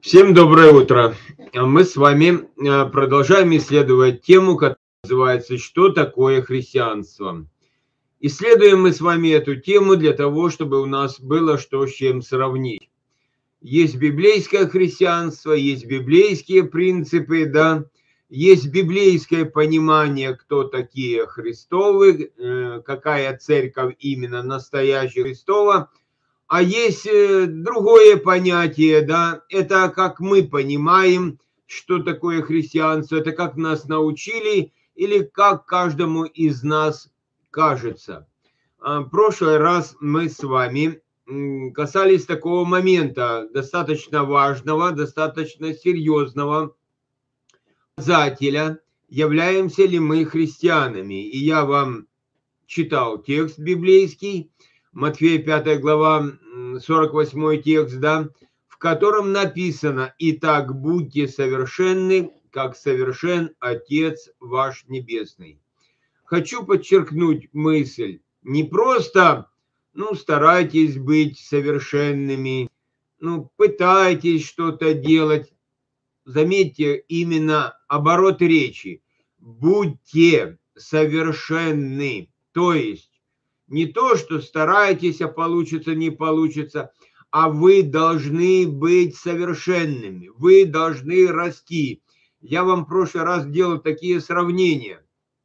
Всем доброе утро. Мы с вами продолжаем исследовать тему, которая называется «Что такое христианство?». Исследуем мы с вами эту тему для того, чтобы у нас было что с чем сравнить. Есть библейское христианство, есть библейские принципы, да, есть библейское понимание, кто такие Христовы, какая церковь именно настоящая Христова. А есть другое понятие, да, это как мы понимаем, что такое христианство, это как нас научили или как каждому из нас кажется. В прошлый раз мы с вами касались такого момента, достаточно важного, достаточно серьезного показателя, являемся ли мы христианами. И я вам читал текст библейский, Матфея 5 глава, 48 текст, да, в котором написано: «Итак, будьте совершенны, как совершен Отец ваш Небесный». Хочу подчеркнуть мысль. Не просто, старайтесь быть совершенными, пытайтесь что-то делать. Заметьте, именно оборот речи. Будьте совершенны. То есть, не то, что стараетесь, а получится, не получится, а вы должны быть совершенными, вы должны расти. Я вам в прошлый раз делал такие сравнения.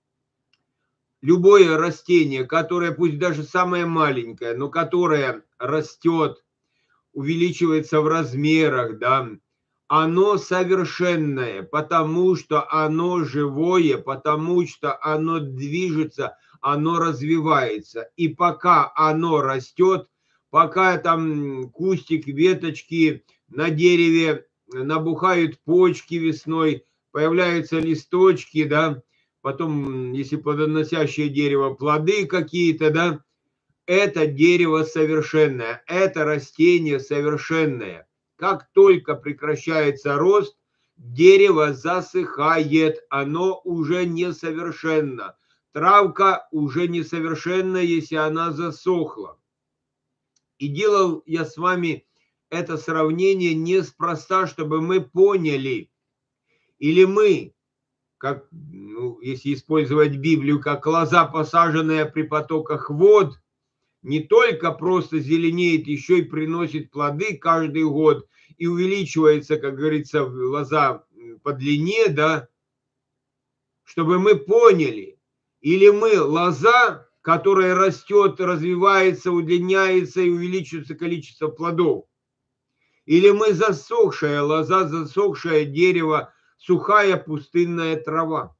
Любое растение, которое, пусть даже самое маленькое, но которое растет, увеличивается в размерах, да, оно совершенное, потому что оно живое, потому что оно движется, оно развивается. И пока оно растет, пока там кустик, веточки на дереве набухают почки весной, появляются листочки, да, потом, если плодоносящее дерево, плоды какие-то, да, это дерево совершенное, это растение совершенное. Как только прекращается рост, дерево засыхает, оно уже несовершенно. Травка уже несовершенна, если она засохла. И делал я с вами это сравнение неспроста, чтобы мы поняли, или мы, как, если использовать Библию, как лоза, посаженная при потоках вод, не только просто зеленеет, еще и приносит плоды каждый год и увеличивается, как говорится, лоза по длине, да, чтобы мы поняли, или мы лоза, которая растет, развивается, удлиняется и увеличивается количество плодов, или мы засохшая лоза, засохшее дерево, сухая пустынная трава.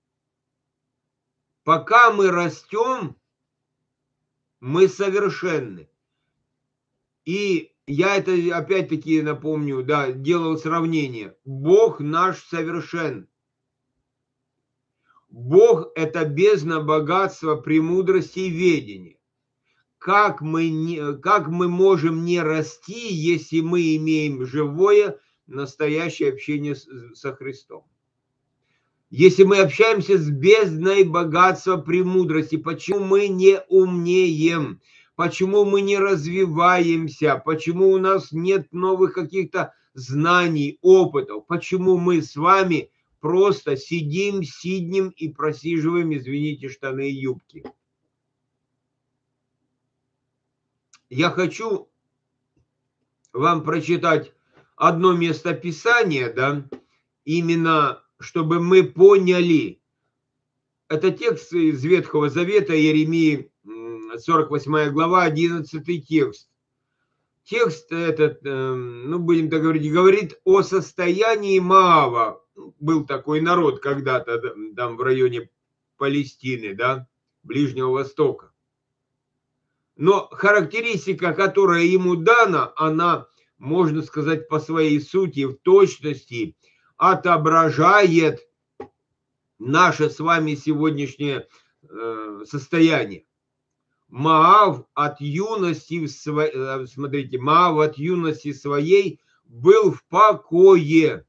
Пока мы растем, мы совершенны. И я это опять-таки напомню, да, делал сравнение. Бог наш совершен. Бог – это бездна богатства, премудрости и ведения. Как мы можем не расти, если мы имеем живое, настоящее общение со Христом? Если мы общаемся с бездной богатства, премудрости, почему мы не умнеем? Почему мы не развиваемся? Почему у нас нет новых каких-то знаний, опытов? Почему мы с вами просто сидим и просиживаем, извините, штаны и юбки? Я хочу вам прочитать одно место Писания, да, именно чтобы мы поняли. Это текст из Ветхого Завета, Иеремии, 48 глава, 11 текст. Текст этот, будем так говорить, говорит о состоянии Моава. Был такой народ когда-то там в районе Палестины, да, Ближнего Востока. Но характеристика, которая ему дана, она, можно сказать, по своей сути, в точности отображает наше с вами сегодняшнее состояние. Моав от юности своей был в покое.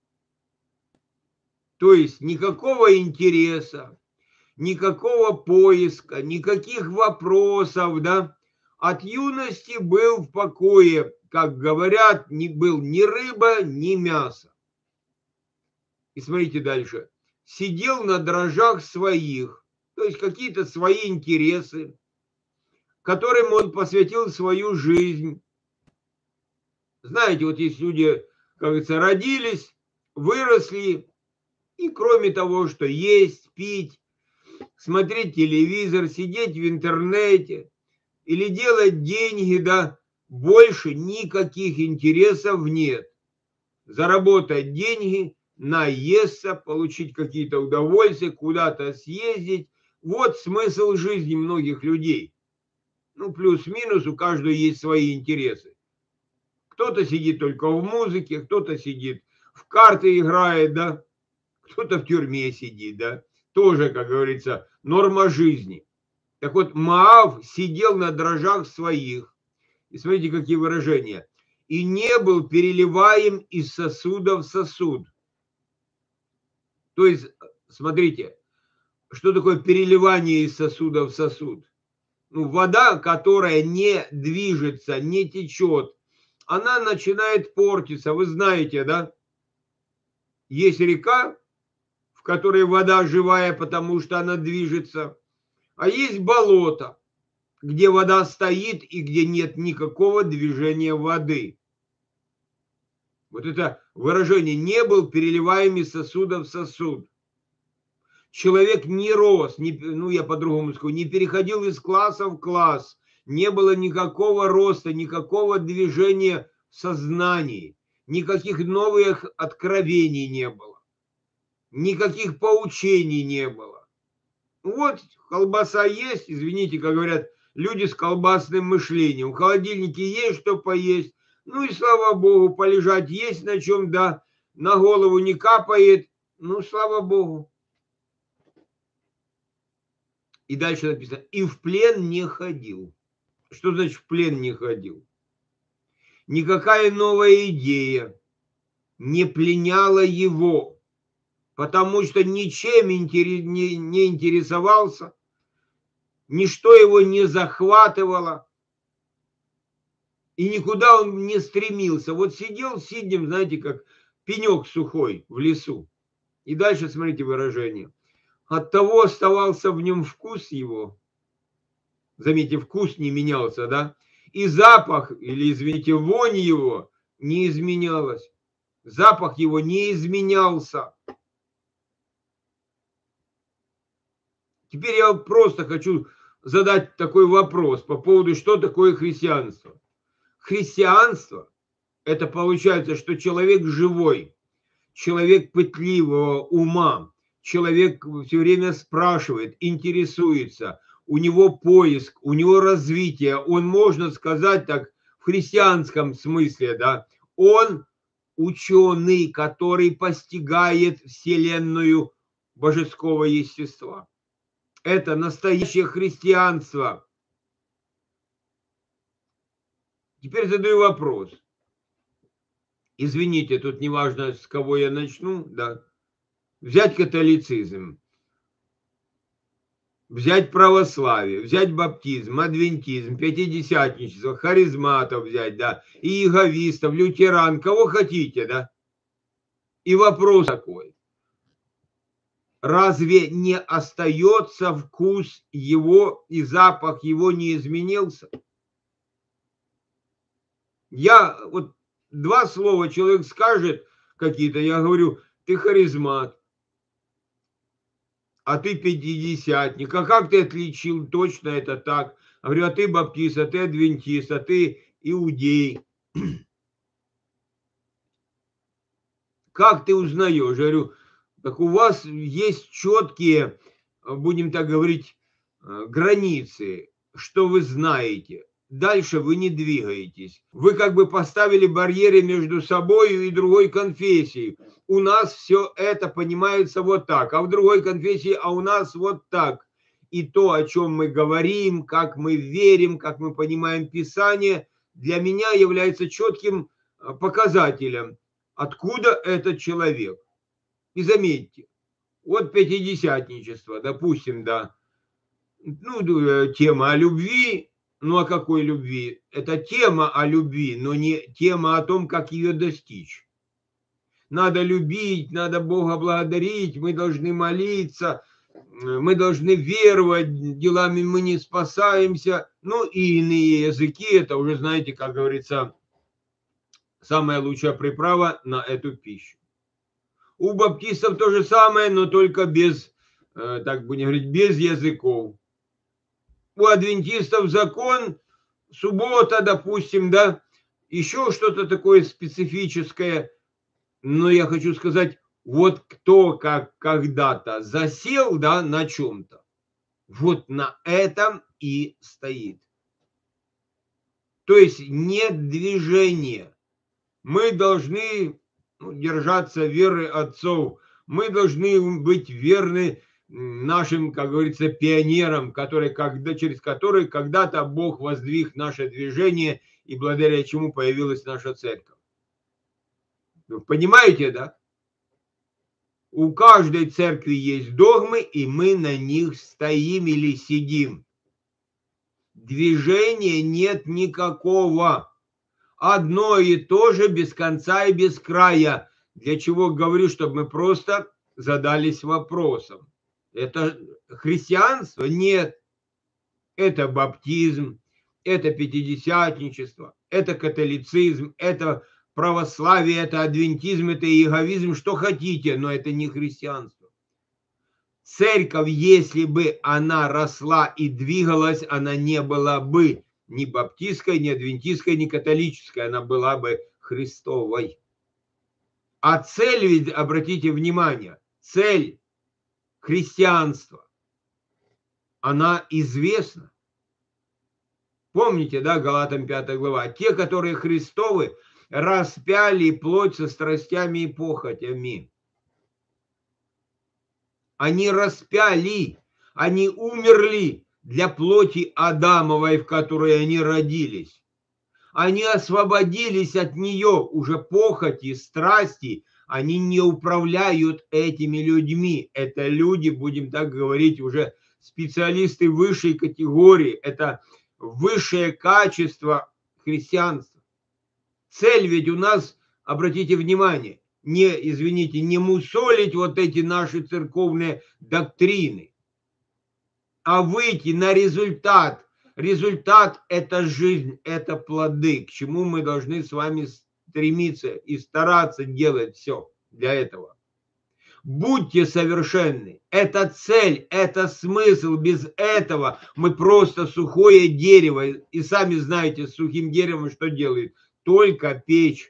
То есть никакого интереса, никакого поиска, никаких вопросов, да. От юности был в покое. как говорят, был ни рыба, ни мясо. И смотрите дальше. Сидел на дрожжах своих, то есть какие-то свои интересы, которым он посвятил свою жизнь. Знаете, вот есть люди, как говорится, родились, выросли, и кроме того, что есть, пить, смотреть телевизор, сидеть в интернете или делать деньги, да, больше никаких интересов нет. Заработать деньги, наесться, получить какие-то удовольствия, куда-то съездить. Вот смысл жизни многих людей. Ну, плюс-минус, у каждого есть свои интересы. Кто-то сидит только в музыке, кто-то сидит в карты играет, да, кто-то в тюрьме сидит, да. Тоже, как говорится, норма жизни. Так вот, Моав сидел на дрожжах своих. И смотрите, какие выражения. И не был переливаем из сосуда в сосуд. То есть, смотрите, что такое переливание из сосуда в сосуд? Ну, вода, которая не движется, не течет, она начинает портиться. Вы знаете, да? Есть река, в которой вода живая, потому что она движется. А есть болото, где вода стоит и где нет никакого движения воды. Вот это выражение «не был переливаем из сосуда в сосуд». Человек не рос, ну я по-другому скажу, не переходил из класса в класс, не было никакого роста, никакого движения в сознании, никаких новых откровений не было, никаких поучений не было. Вот колбаса есть, извините, как говорят, люди с колбасным мышлением. В холодильнике есть что поесть, ну и слава богу, полежать есть на чем, да, на голову не капает, ну слава богу. И дальше написано, и в плен не ходил. Что значит в плен не ходил? Никакая новая идея не пленяла его, потому что ничем не интересовался, ничто его не захватывало, и никуда он не стремился. Вот сидел сиднем, знаете, как пенек сухой в лесу. И дальше смотрите выражение. Оттого оставался в нем вкус его. Заметьте, вкус не менялся, да? И запах, или, извините, вонь его не изменялась. Запах его не изменялся. Теперь я просто хочу задать такой вопрос по поводу, что такое христианство. Христианство – это получается, что человек живой, человек пытливого ума, человек все время спрашивает, интересуется, у него поиск, у него развитие, он, можно сказать так, в христианском смысле, да, он ученый, который постигает вселенную божеского естества. Это настоящее христианство. Теперь задаю вопрос. Извините, тут не важно, с кого я начну, да. Взять католицизм, взять православие, взять баптизм, адвентизм, пятидесятничество, харизматов взять, да, иеговистов, лютеран, кого хотите, да. И вопрос такой. Разве не остается вкус его и запах его не изменился? Я вот два слова человек скажет какие-то, я говорю, ты харизмат, а ты пятидесятник, а как ты отличил точно это так? Я говорю, а ты баптист, а ты адвентист, а ты иудей. Как ты узнаешь? Я говорю, так у вас есть четкие, будем так говорить, границы, что вы знаете. Дальше вы не двигаетесь. Вы как бы поставили барьеры между собой и другой конфессией. У нас все это понимается вот так, а в другой конфессии, а у нас вот так. И то, о чем мы говорим, как мы верим, как мы понимаем Писание, для меня является четким показателем, откуда этот человек. И заметьте, вот пятидесятничество, допустим, да, ну, тема о любви, Ну, о какой любви? Это тема о любви, но не тема о том, как ее достичь. Надо любить, надо Бога благодарить, мы должны молиться, мы должны веровать, делами мы не спасаемся. Ну и иные языки, это уже, знаете, как говорится, самая лучшая приправа на эту пищу. У баптистов то же самое, но только без, так будем говорить, без языков. У адвентистов закон, суббота, допустим, да, еще что-то такое специфическое. Но я хочу сказать, вот кто как когда-то засел, да, на чем-то, вот на этом и стоит. То есть нет движения. Мы должны держаться веры отцов. Мы должны быть верны нашим, как говорится, пионерам, через которые когда-то Бог воздвиг наше движение и благодаря чему появилась наша церковь. Вы понимаете, да? У каждой церкви есть догмы, и мы на них стоим или сидим. Движения нет никакого. Одно и то же без конца и без края. Для чего говорю, чтобы мы просто задались вопросом. Это христианство? Нет. Это баптизм, это пятидесятничество, это католицизм, это православие, это адвентизм, это иеговизм, что хотите, но это не христианство. Церковь, если бы она росла и двигалась, она не была бы ни баптистской, ни адвентистской, ни католической, она была бы Христовой. А цель, ведь, обратите внимание, цель христианства, она известна. Помните, да, Галатам 5 глава, те, которые Христовы, распяли плоть со страстями и похотями. Они распяли, они умерли для плоти Адамовой, в которой они родились. Они освободились от нее, уже похоти, страсти, они не управляют этими людьми. Это люди, будем так говорить, уже специалисты высшей категории. Это высшее качество христианства. Цель ведь у нас, обратите внимание, не мусолить вот эти наши церковные доктрины, а выйти на результат. Результат – это жизнь, это плоды, к чему мы должны с вами стремиться и стараться делать все для этого. Будьте совершенны. Это цель, это смысл. Без этого мы просто сухое дерево. И сами знаете, с сухим деревом что делают? Только печь.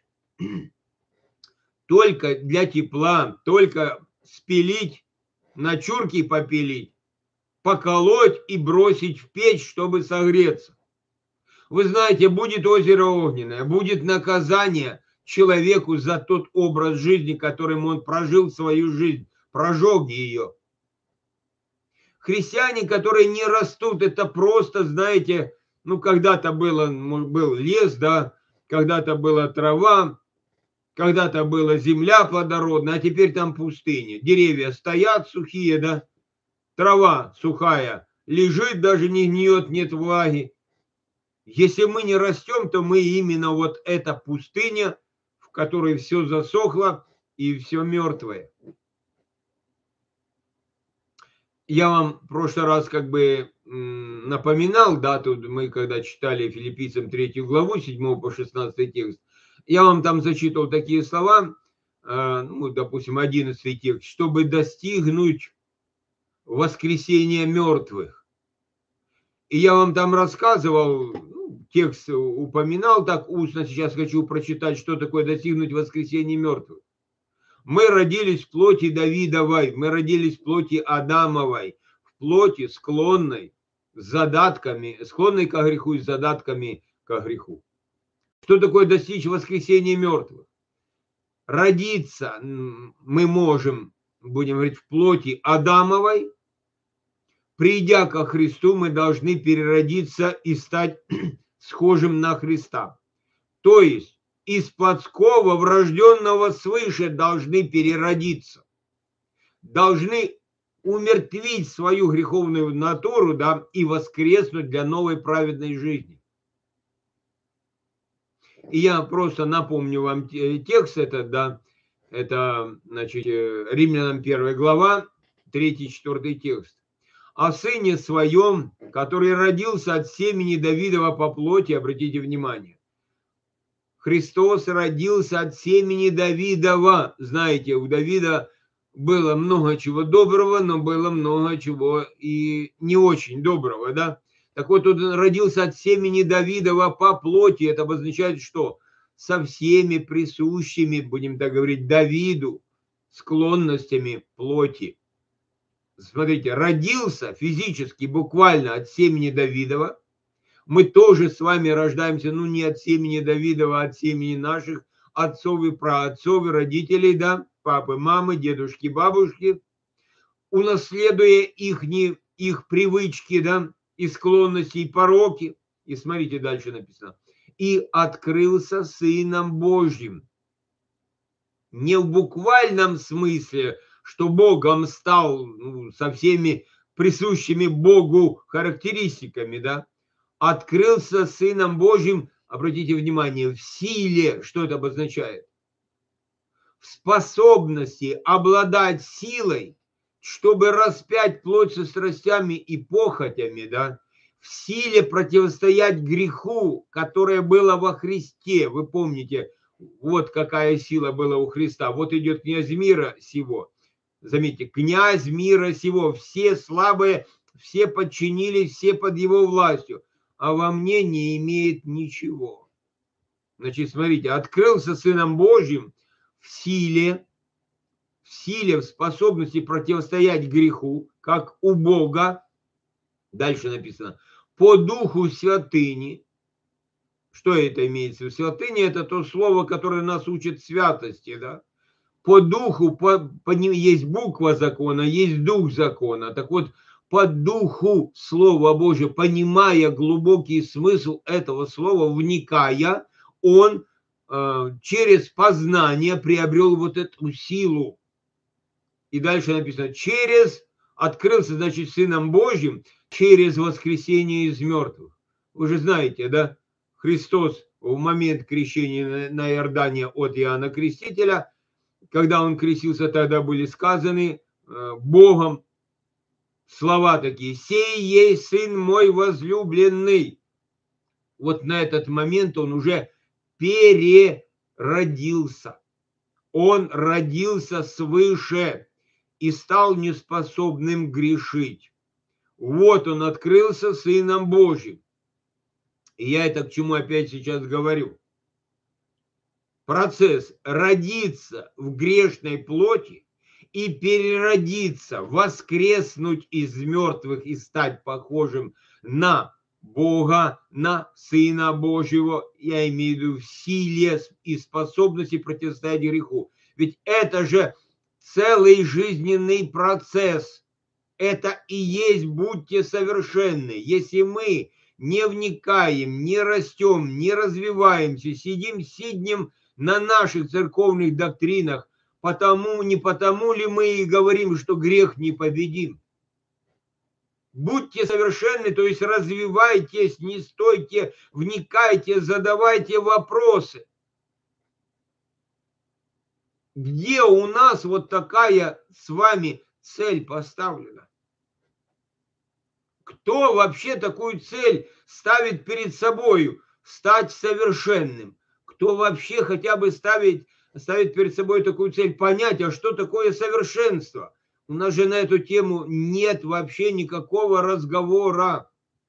Только для тепла. Только спилить, на чурки попилить, поколоть и бросить в печь, чтобы согреться. Вы знаете, будет озеро огненное, будет наказание человеку за тот образ жизни, которым он прожил свою жизнь, прожег ее. Христиане, которые не растут, это просто, знаете, когда-то был лес, да, когда-то была трава, когда-то была земля плодородная, а теперь там пустыня. Деревья стоят сухие, да, трава сухая, лежит, даже не гниет, нет влаги. Если мы не растем, то мы именно вот эта пустыня, в которой все засохло и все мертвое. Я вам в прошлый раз как бы напоминал, да, тут мы когда читали Филиппийцам 3 главу, 7 по 16 текст, я вам там зачитывал такие слова, допустим, 11 текст, чтобы достигнуть воскресения мертвых. И я вам там рассказывал, текст упоминал так устно, сейчас хочу прочитать, что такое достигнуть воскресения мертвых. Мы родились в плоти Давидовой, мы родились в плоти Адамовой, в плоти склонной с задатками, склонной ко греху и с задатками ко греху. Что такое достичь воскресения мертвых? Родиться мы можем, будем говорить, в плоти Адамовой. Придя ко Христу, мы должны переродиться и стать схожим на Христа. То есть из плотского, врожденного свыше должны переродиться. Должны умертвить свою греховную натуру, да, и воскреснуть для новой праведной жизни. И я просто напомню вам текст этот, да, это, значит, Римлянам 1 глава, 3-4 текст. «О сыне своем, который родился от семени Давидова по плоти», обратите внимание, Христос родился от семени Давидова. Знаете, у Давида было много чего доброго, но было много чего и не очень доброго, да? Так вот, он родился от семени Давидова по плоти. Это обозначает, что со всеми присущими, будем так говорить, Давиду склонностями плоти. Смотрите, родился физически, буквально от семени Давидова. Мы тоже с вами рождаемся, ну, не от семени Давидова, а от семени наших отцов и праотцов и родителей, да, папы, мамы, дедушки, бабушки, унаследуя их привычки, да, и склонности, и пороки. И смотрите, дальше написано. И открылся Сыном Божьим. Не в буквальном смысле, что Богом стал, ну, со всеми присущими Богу характеристиками, да, открылся Сыном Божьим, обратите внимание, в силе, что это обозначает? В способности обладать силой, чтобы распять плоть со страстями и похотями, да, в силе противостоять греху, которое было во Христе. Вы помните, вот какая сила была у Христа. Вот идет князь мира сего. Заметьте, князь мира сего. Все слабые, все подчинились, все под его властью. А во мне не имеет ничего. Значит, смотрите, открылся Сыном Божьим в силе, в способности противостоять греху, как у Бога. Дальше написано, по духу святыни. Что это имеется в виду? Святыня – это то слово, которое нас учит святости, да? По духу, есть буква закона, есть дух закона. Так вот, по духу Слова Божьего, понимая глубокий смысл этого слова, вникая, он через познание приобрел вот эту силу. И дальше написано, открылся, значит, Сыном Божьим, через воскресение из мертвых. Вы же знаете, да, Христос в момент крещения на Иордане от Иоанна Крестителя, когда он крестился, тогда были сказаны Богом слова такие: «Сей есть Сын мой возлюбленный». Вот на этот момент он уже переродился. Он родился свыше и стал неспособным грешить. Вот он открылся Сыном Божьим. И я это к чему опять сейчас говорю. Процесс родиться в грешной плоти и переродиться, воскреснуть из мертвых и стать похожим на Бога, на Сына Божьего, я имею в виду в силе и способности противостоять греху. Ведь это же целый жизненный процесс. Это и есть будьте совершенны. Если мы не вникаем, не растем, не развиваемся, сидим на наших церковных доктринах, не потому ли мы и говорим, что грех непобедим? Будьте совершенны, то есть развивайтесь, не стойте, вникайте, задавайте вопросы. Где у нас вот такая с вами цель поставлена? Кто вообще такую цель ставит перед собой? Стать совершенным. Кто вообще хотя бы ставит перед собой такую цель? Понять, а что такое совершенство? У нас же на эту тему нет вообще никакого разговора.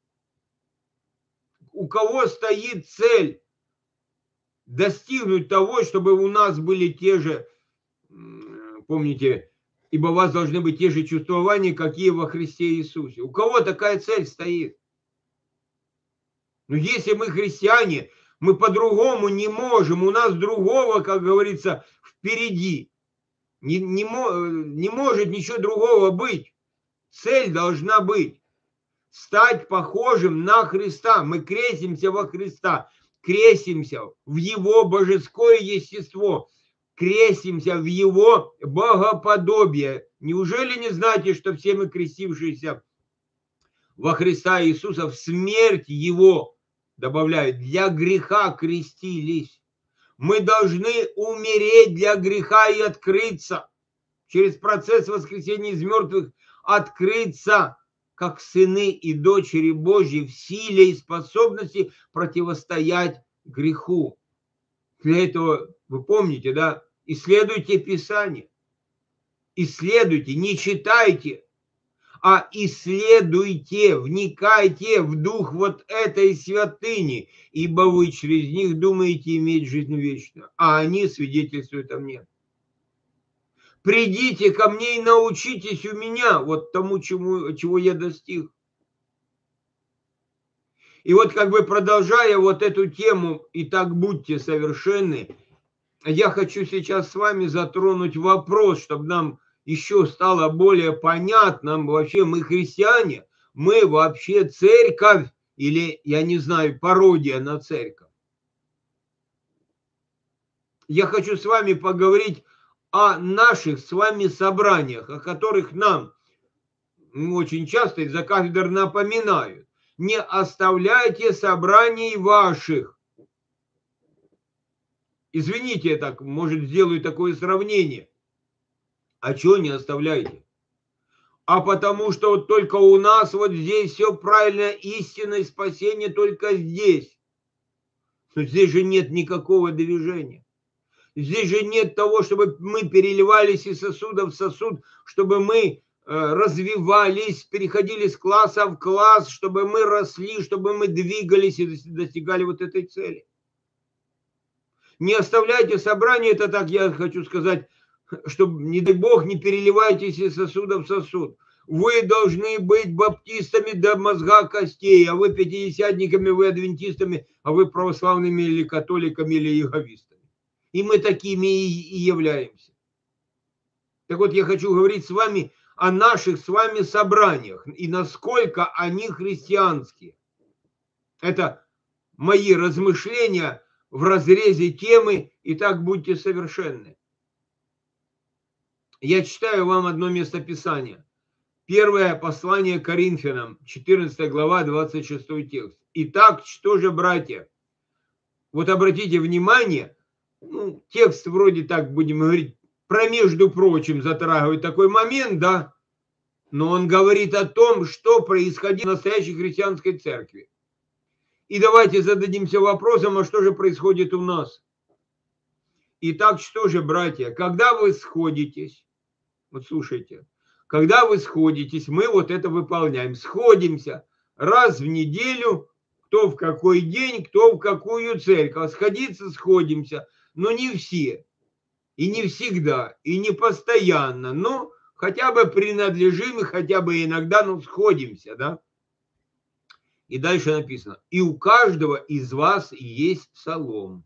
У кого стоит цель достигнуть того, чтобы у нас были те же, помните, ибо у вас должны быть те же чувствования, какие во Христе Иисусе. У кого такая цель стоит? Но если мы христиане, мы по-другому не можем. У нас другого, как говорится, впереди. Не может ничего другого быть. Цель должна быть. Стать похожим на Христа. Мы крестимся во Христа. Крестимся в Его божеское естество. Крестимся в Его богоподобие. Неужели не знаете, что все мы, крестившиеся во Христа Иисуса, в смерть Его, добавляют, для греха крестились? Мы должны умереть для греха и открыться, через процесс воскресения из мертвых, открыться как сыны и дочери Божьи в силе и способности противостоять греху. Для этого, вы помните, да, исследуйте Писание. Исследуйте, не читайте, а исследуйте, вникайте в дух вот этой святыни, ибо вы через них думаете иметь жизнь вечную, а они свидетельствуют о мне. Придите ко мне и научитесь у меня вот тому, чего я достиг. И вот как бы продолжая вот эту тему «Итак, будьте совершенны», я хочу сейчас с вами затронуть вопрос, чтобы нам еще стало более понятным, вообще мы христиане, мы вообще церковь или, я не знаю, пародия на церковь. Я хочу с вами поговорить о наших с вами собраниях, о которых нам очень часто из-за кафедр напоминают. Не оставляйте собраний ваших. Извините, я так, может, сделаю такое сравнение. А чего не оставляйте? А потому что вот только у нас вот здесь все правильно, истинное спасение только здесь. Но здесь же нет никакого движения. Здесь же нет того, чтобы мы переливались из сосуда в сосуд, чтобы мы развивались, переходили с класса в класс, чтобы мы росли, чтобы мы двигались и достигали вот этой цели. Не оставляйте собрание, это так я хочу сказать, чтобы, не дай Бог, не переливайтесь из сосуда в сосуд. Вы должны быть баптистами до мозга костей, а вы пятидесятниками, вы адвентистами, а вы православными или католиками, или иеговистами. И мы такими и являемся. Так вот, я хочу говорить с вами о наших с вами собраниях и насколько они христианские. Это мои размышления в разрезе темы «Итак, будьте совершенны». Я читаю вам одно местописание. Первое послание Коринфянам, 14 глава, 26 текст. Итак, что же, братья? Вот обратите внимание, текст вроде так, будем говорить, про между прочим затрагивает такой момент, да, но он говорит о том, что происходило в настоящей христианской церкви. И давайте зададимся вопросом, а что же происходит у нас? Итак, что же, братья, когда вы сходитесь, вот слушайте, когда вы сходитесь, мы вот это выполняем, сходимся раз в неделю, кто в какой день, кто в какую церковь, сходиться сходимся, но не все, и не всегда, и не постоянно, но хотя бы принадлежим, и хотя бы иногда, но сходимся, да. И дальше написано, и у каждого из вас есть псалом.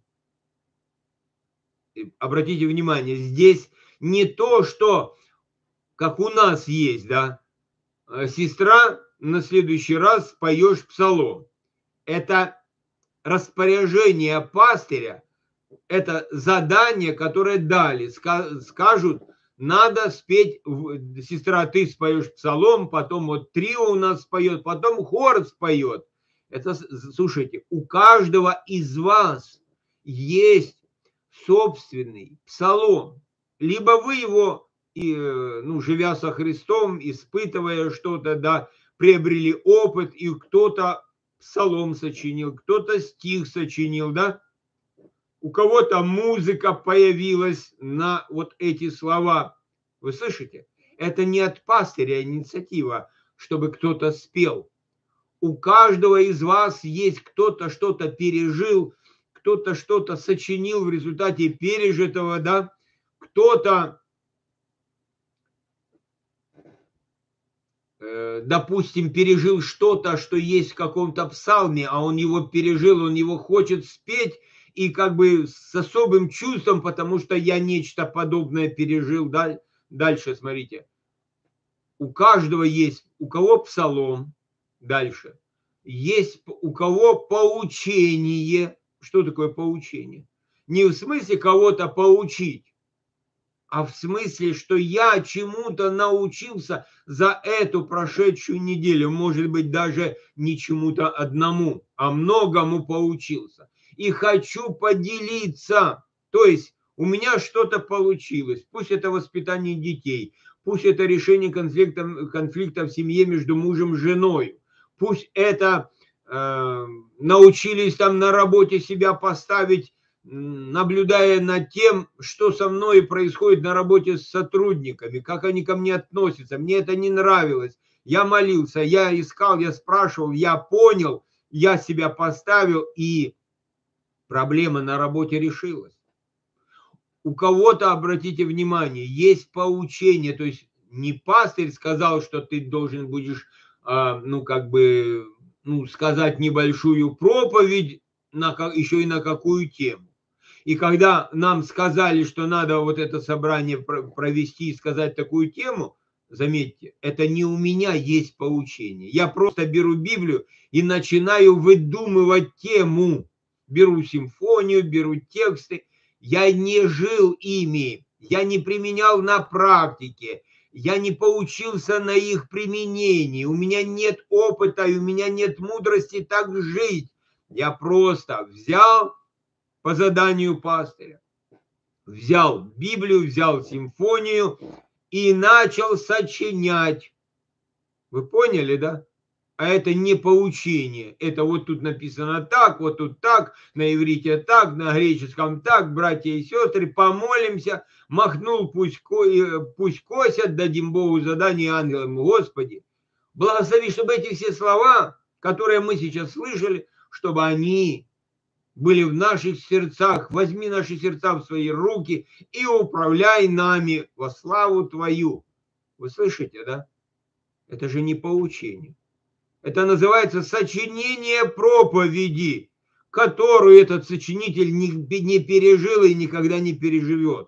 Обратите внимание, здесь не то, что как у нас есть, да, сестра, на следующий раз поешь псалом. Это распоряжение пастыря, это задание, которое дали. Скажут, надо спеть, сестра, ты споешь псалом, потом вот трио у нас споет, потом хор споет. Это, слушайте, у каждого из вас есть собственный псалом. Либо вы его, живя со Христом, испытывая что-то, да, приобрели опыт, и кто-то псалом сочинил, кто-то стих сочинил, да. У кого-то музыка появилась на вот эти слова. Вы слышите? Это не от пастыря инициатива, чтобы кто-то спел. У каждого из вас есть кто-то что-то пережил, кто-то что-то сочинил в результате пережитого, да, кто-то, допустим, пережил что-то, что есть в каком-то псалме, а он его пережил, он его хочет спеть, и как бы с особым чувством, потому что я нечто подобное пережил. Дальше, смотрите. У каждого есть, у кого псалом, дальше, есть у кого поучение. Что такое поучение? Не в смысле кого-то поучить, а в смысле, что я чему-то научился за эту прошедшую неделю, может быть, даже не чему-то одному, а многому поучился. И хочу поделиться, то есть у меня что-то получилось, пусть это воспитание детей, пусть это решение конфликта в семье между мужем и женой, пусть это научились там на работе себя поставить, наблюдая над тем, что со мной происходит на работе с сотрудниками, как они ко мне относятся. Мне это не нравилось. Я молился, я искал, я спрашивал, я понял, я себя поставил, и проблема на работе решилась. У кого-то, обратите внимание, есть поучение, то есть не пастырь сказал, что ты должен будешь, сказать небольшую проповедь, еще и на какую тему. И когда нам сказали, что надо вот это собрание провести и сказать такую тему, заметьте, это не у меня есть поучение. Я просто беру Библию и начинаю выдумывать тему. Беру симфонию, беру тексты. Я не жил ими, я не применял на практике, я не поучился на их применении, у меня нет опыта и у меня нет мудрости так жить. Я просто взял по заданию пастыря, взял Библию, взял симфонию и начал сочинять. Вы поняли, да? А это не поучение. Это вот тут написано так, вот тут так, на иврите так, на греческом так, братья и сестры, помолимся, махнул, пусть косят, дадим Богу задание ангелам. Господи, благослови, чтобы эти все слова, которые мы сейчас слышали, чтобы они были в наших сердцах. Возьми наши сердца в свои руки и управляй нами во славу Твою. Вы слышите, да? Это же не поучение. Это называется сочинение проповеди, которую этот сочинитель не пережил и никогда не переживет.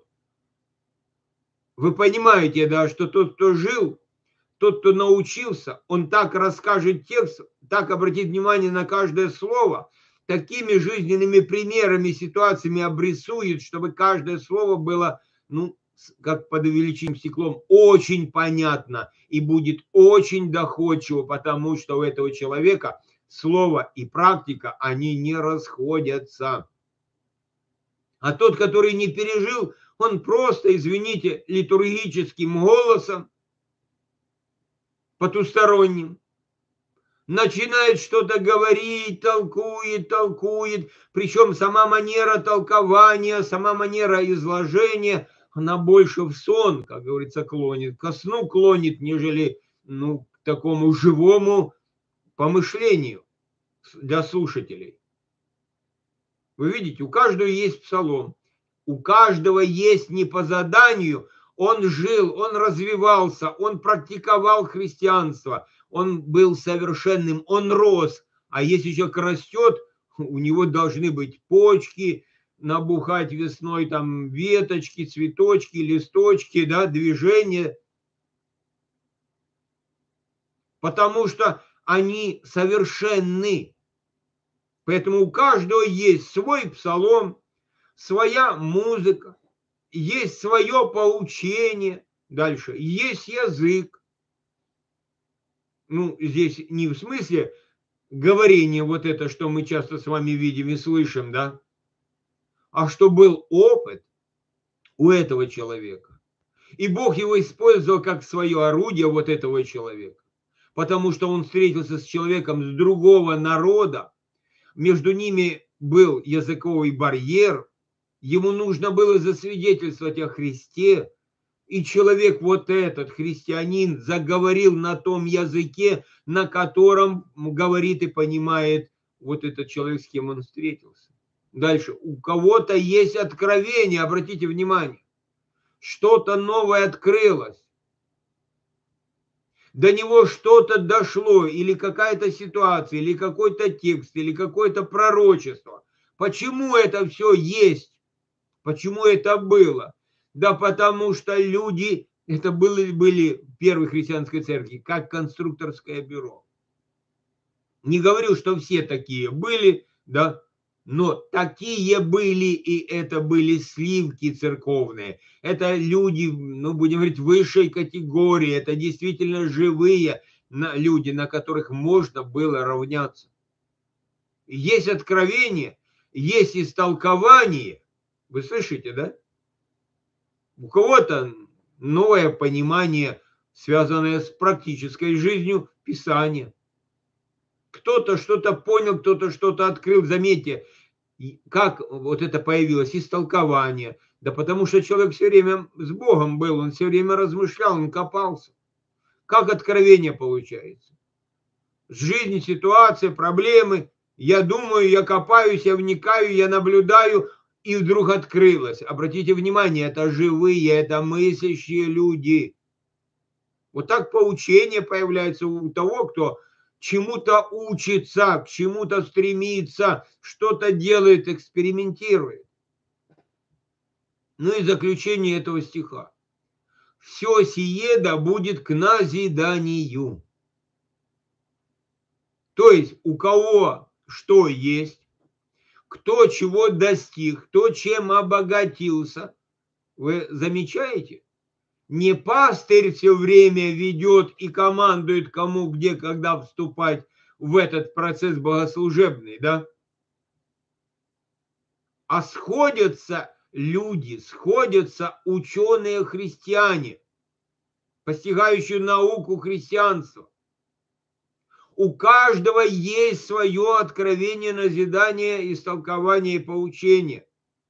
Вы понимаете, да, что тот, кто жил, тот, кто научился, он так расскажет текст, так обратит внимание на каждое слово, такими жизненными примерами, ситуациями обрисует, чтобы каждое слово было, как под увеличенным стеклом, очень понятно и будет очень доходчиво, потому что у этого человека слово и практика, они не расходятся. А тот, который не пережил, он просто, извините, литургическим голосом, потусторонним, начинает что-то говорить, толкует, причем сама манера толкования, сама манера изложения, она больше в сон, как говорится, клонит, ко сну клонит, нежели к такому живому помышлению для слушателей. Вы видите, у каждого есть псалом, у каждого есть не по заданию, он жил, он развивался, он практиковал христианство, он был совершенным, он рос. А если человек растет, у него должны быть почки, набухать весной там веточки, цветочки, листочки, да, движения. Потому что они совершенны. Поэтому у каждого есть свой псалом, своя музыка, есть свое поучение. Дальше. Есть язык. Здесь не в смысле говорения вот это, что мы часто с вами видим и слышим, да, а что был опыт у этого человека. И Бог его использовал как свое орудие вот этого человека. Потому что он встретился с человеком с другого народа. Между ними был языковый барьер. Ему нужно было засвидетельствовать о Христе. И человек вот этот, христианин, заговорил на том языке, на котором говорит и понимает вот этот человек, с кем он встретился. Дальше. У кого-то есть откровение, обратите внимание. Что-то новое открылось. До него что-то дошло, или какая-то ситуация, или какой-то текст, или какое-то пророчество. Почему это все есть? Почему это было? Да потому что люди, это были первой христианской церкви, как конструкторское бюро. Не говорю, что все такие были, да, Но такие были, и это были сливки церковные. Это люди, ну, будем говорить, высшей категории. Это действительно живые люди, на которых можно было равняться. Есть откровение, есть истолкование. Вы слышите, да? У кого-то новое понимание, связанное с практической жизнью Писания. Кто-то что-то понял, кто-то что-то открыл. Заметьте, как вот это появилось, истолкование. Да потому что человек все время с Богом был, он все время размышлял, он копался. Как откровение получается? Жизнь, ситуация, проблемы. Я думаю, я копаюсь, я вникаю, я наблюдаю, и вдруг открылось. Обратите внимание, это живые, это мыслящие люди. Вот так поучение появляется у того, кто чему-то учится, к чему-то стремится, что-то делает, экспериментирует. Ну и заключение этого стиха. Все сие да будет к назиданию. То есть у кого что есть, кто чего достиг, кто чем обогатился. Вы замечаете? Не пастырь все время ведет и командует, кому, где, когда вступать в этот процесс богослужебный, да? А сходятся люди, сходятся ученые-христиане, постигающие науку христианства. У каждого есть свое откровение, назидание, истолкование и поучение.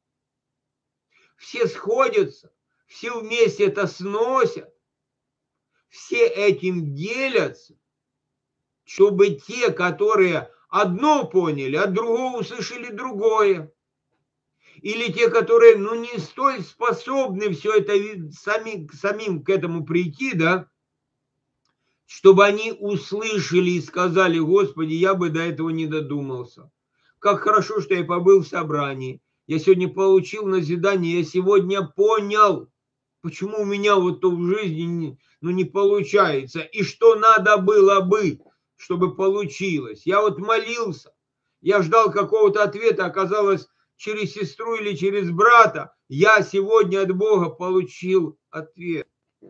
Все сходятся, все вместе это сносят, все этим делятся, чтобы те, которые одно поняли, от другого услышали другое. Или те, которые, ну, не столь способны все это самим к этому прийти, да, чтобы они услышали и сказали: Господи, я бы до этого не додумался. Как хорошо, что я побыл в собрании. Я сегодня получил назидание, я сегодня понял, почему у меня вот то в жизни не получается. И что надо было бы, чтобы получилось. Я вот молился, я ждал какого-то ответа, оказалось, через сестру или через брата. Я сегодня от Бога получил ответ.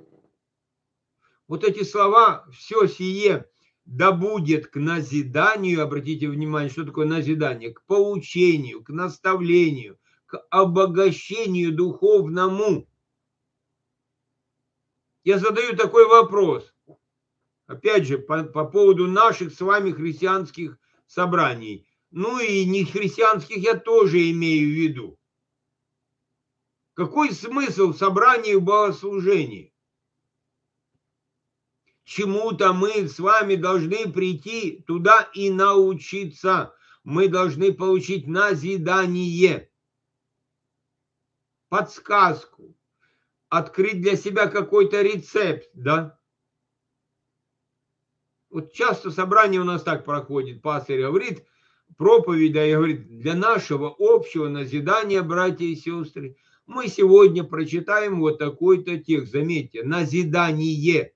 Вот эти слова, все сие да будет к назиданию, обратите внимание, что такое назидание, к поучению, к наставлению, к обогащению духовному. Я задаю такой вопрос, опять же, по поводу наших с вами христианских собраний. Ну и не христианских я тоже имею в виду. Какой смысл в собрании, в богослужении? Чему-то мы с вами должны прийти туда и научиться. Мы должны получить назидание, подсказку, открыть для себя какой-то рецепт, да? Вот часто собрание у нас так проходит, пастырь говорит, проповедь, да, и говорит, для нашего общего назидания, братья и сестры, мы сегодня прочитаем вот такой-то текст, заметьте, назидание.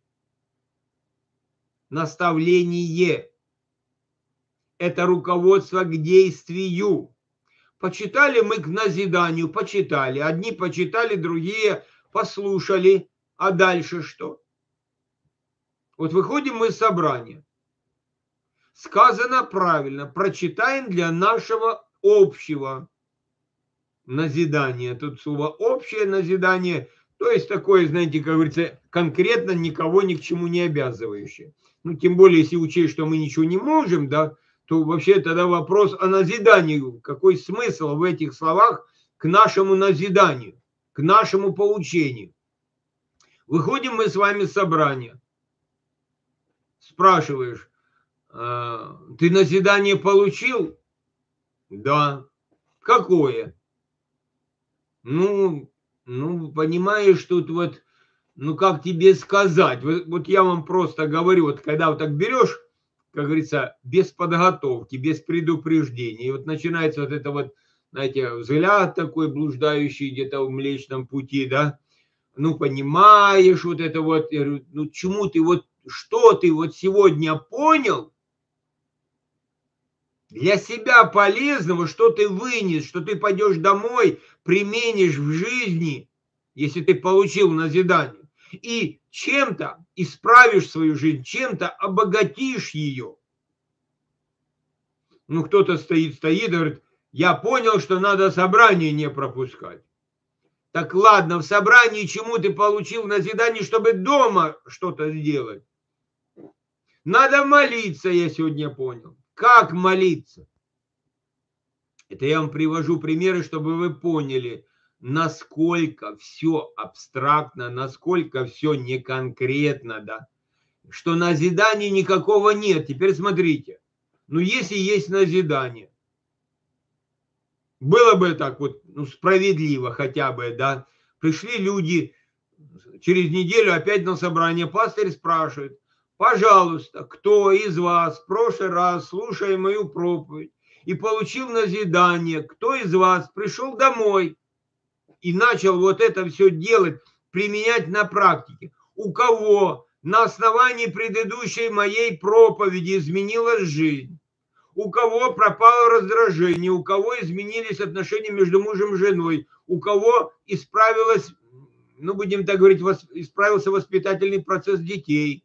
Наставление – это руководство к действию. Почитали мы к назиданию, почитали. Одни почитали, другие послушали. А дальше что? Вот выходим мы из собрания. Сказано правильно, прочитаем для нашего общего назидания. Тут слово «общее назидание», то есть такое, знаете, как говорится, конкретно никого ни к чему не обязывающее. Ну, тем более, если учесть, что мы ничего не можем, да, то вообще тогда вопрос о назидании. Какой смысл в этих словах к нашему назиданию, к нашему поучению? Выходим мы с вами с собрания. Спрашиваешь, ты назидание получил? Да. Какое? Ну, понимаешь, тут вот, как тебе сказать? Вот я вам просто говорю, вот когда вот так берешь, как говорится, без подготовки, без предупреждения, и вот начинается вот это вот, знаете, взгляд такой блуждающий где-то в Млечном Пути, да, ну, понимаешь вот это вот, я говорю, ну, чему ты вот, что ты вот сегодня понял, Для себя полезного, что ты вынес, что ты пойдешь домой, применишь в жизни, если ты получил назидание, и чем-то исправишь свою жизнь, чем-то обогатишь ее. Ну, кто-то стоит и говорит, я понял, что надо собрание не пропускать. Так ладно, в собрании чему ты получил назидание, чтобы дома что-то сделать? Надо молиться, я сегодня понял. Как молиться? Это я вам привожу примеры, чтобы вы поняли, насколько все абстрактно, насколько все неконкретно, да. Что назидания никакого нет. Теперь смотрите. Ну, если есть назидание, было бы так вот, ну, справедливо хотя бы, да. Пришли люди через неделю опять на собрание, пастырь спрашивает, пожалуйста, кто из вас в прошлый раз, слушая мою проповедь, и получил назидание, кто из вас пришел домой и начал вот это все делать, применять на практике? У кого на основании предыдущей моей проповеди изменилась жизнь? У кого пропало раздражение, у кого изменились отношения между мужем и женой, у кого исправилось, ну, будем так говорить, исправился воспитательный процесс детей.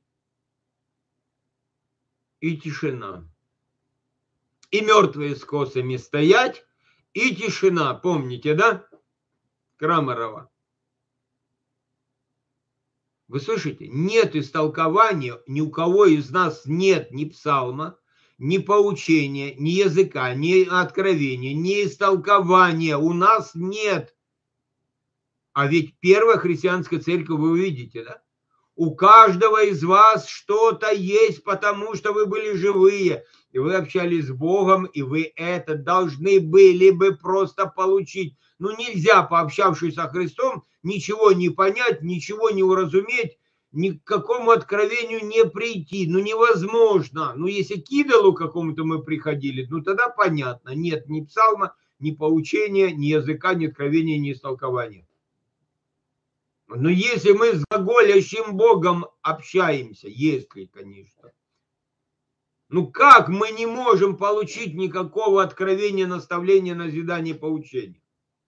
И тишина. И мертвые с косами стоять, и тишина. Помните, да? Крамарова. Вы слышите? Нет истолкования, ни у кого из нас нет ни псалма, ни поучения, ни языка, ни откровения, ни истолкования. У нас нет. А ведь первая христианская церковь, вы увидите, да? У каждого из вас что-то есть, потому что вы были живые, и вы общались с Богом, и вы это должны были бы просто получить. Ну, нельзя, пообщавшись со Христом, ничего не понять, ничего не уразуметь, ни к какому откровению не прийти. Ну, невозможно. Ну, если к идолу какому-то мы приходили, ну, тогда понятно. Нет ни псалма, ни поучения, ни языка, ни откровения, ни истолкования. Но если мы с глаголящим Богом общаемся, если, конечно, ну как мы не можем получить никакого откровения, наставления, назидания, поучения?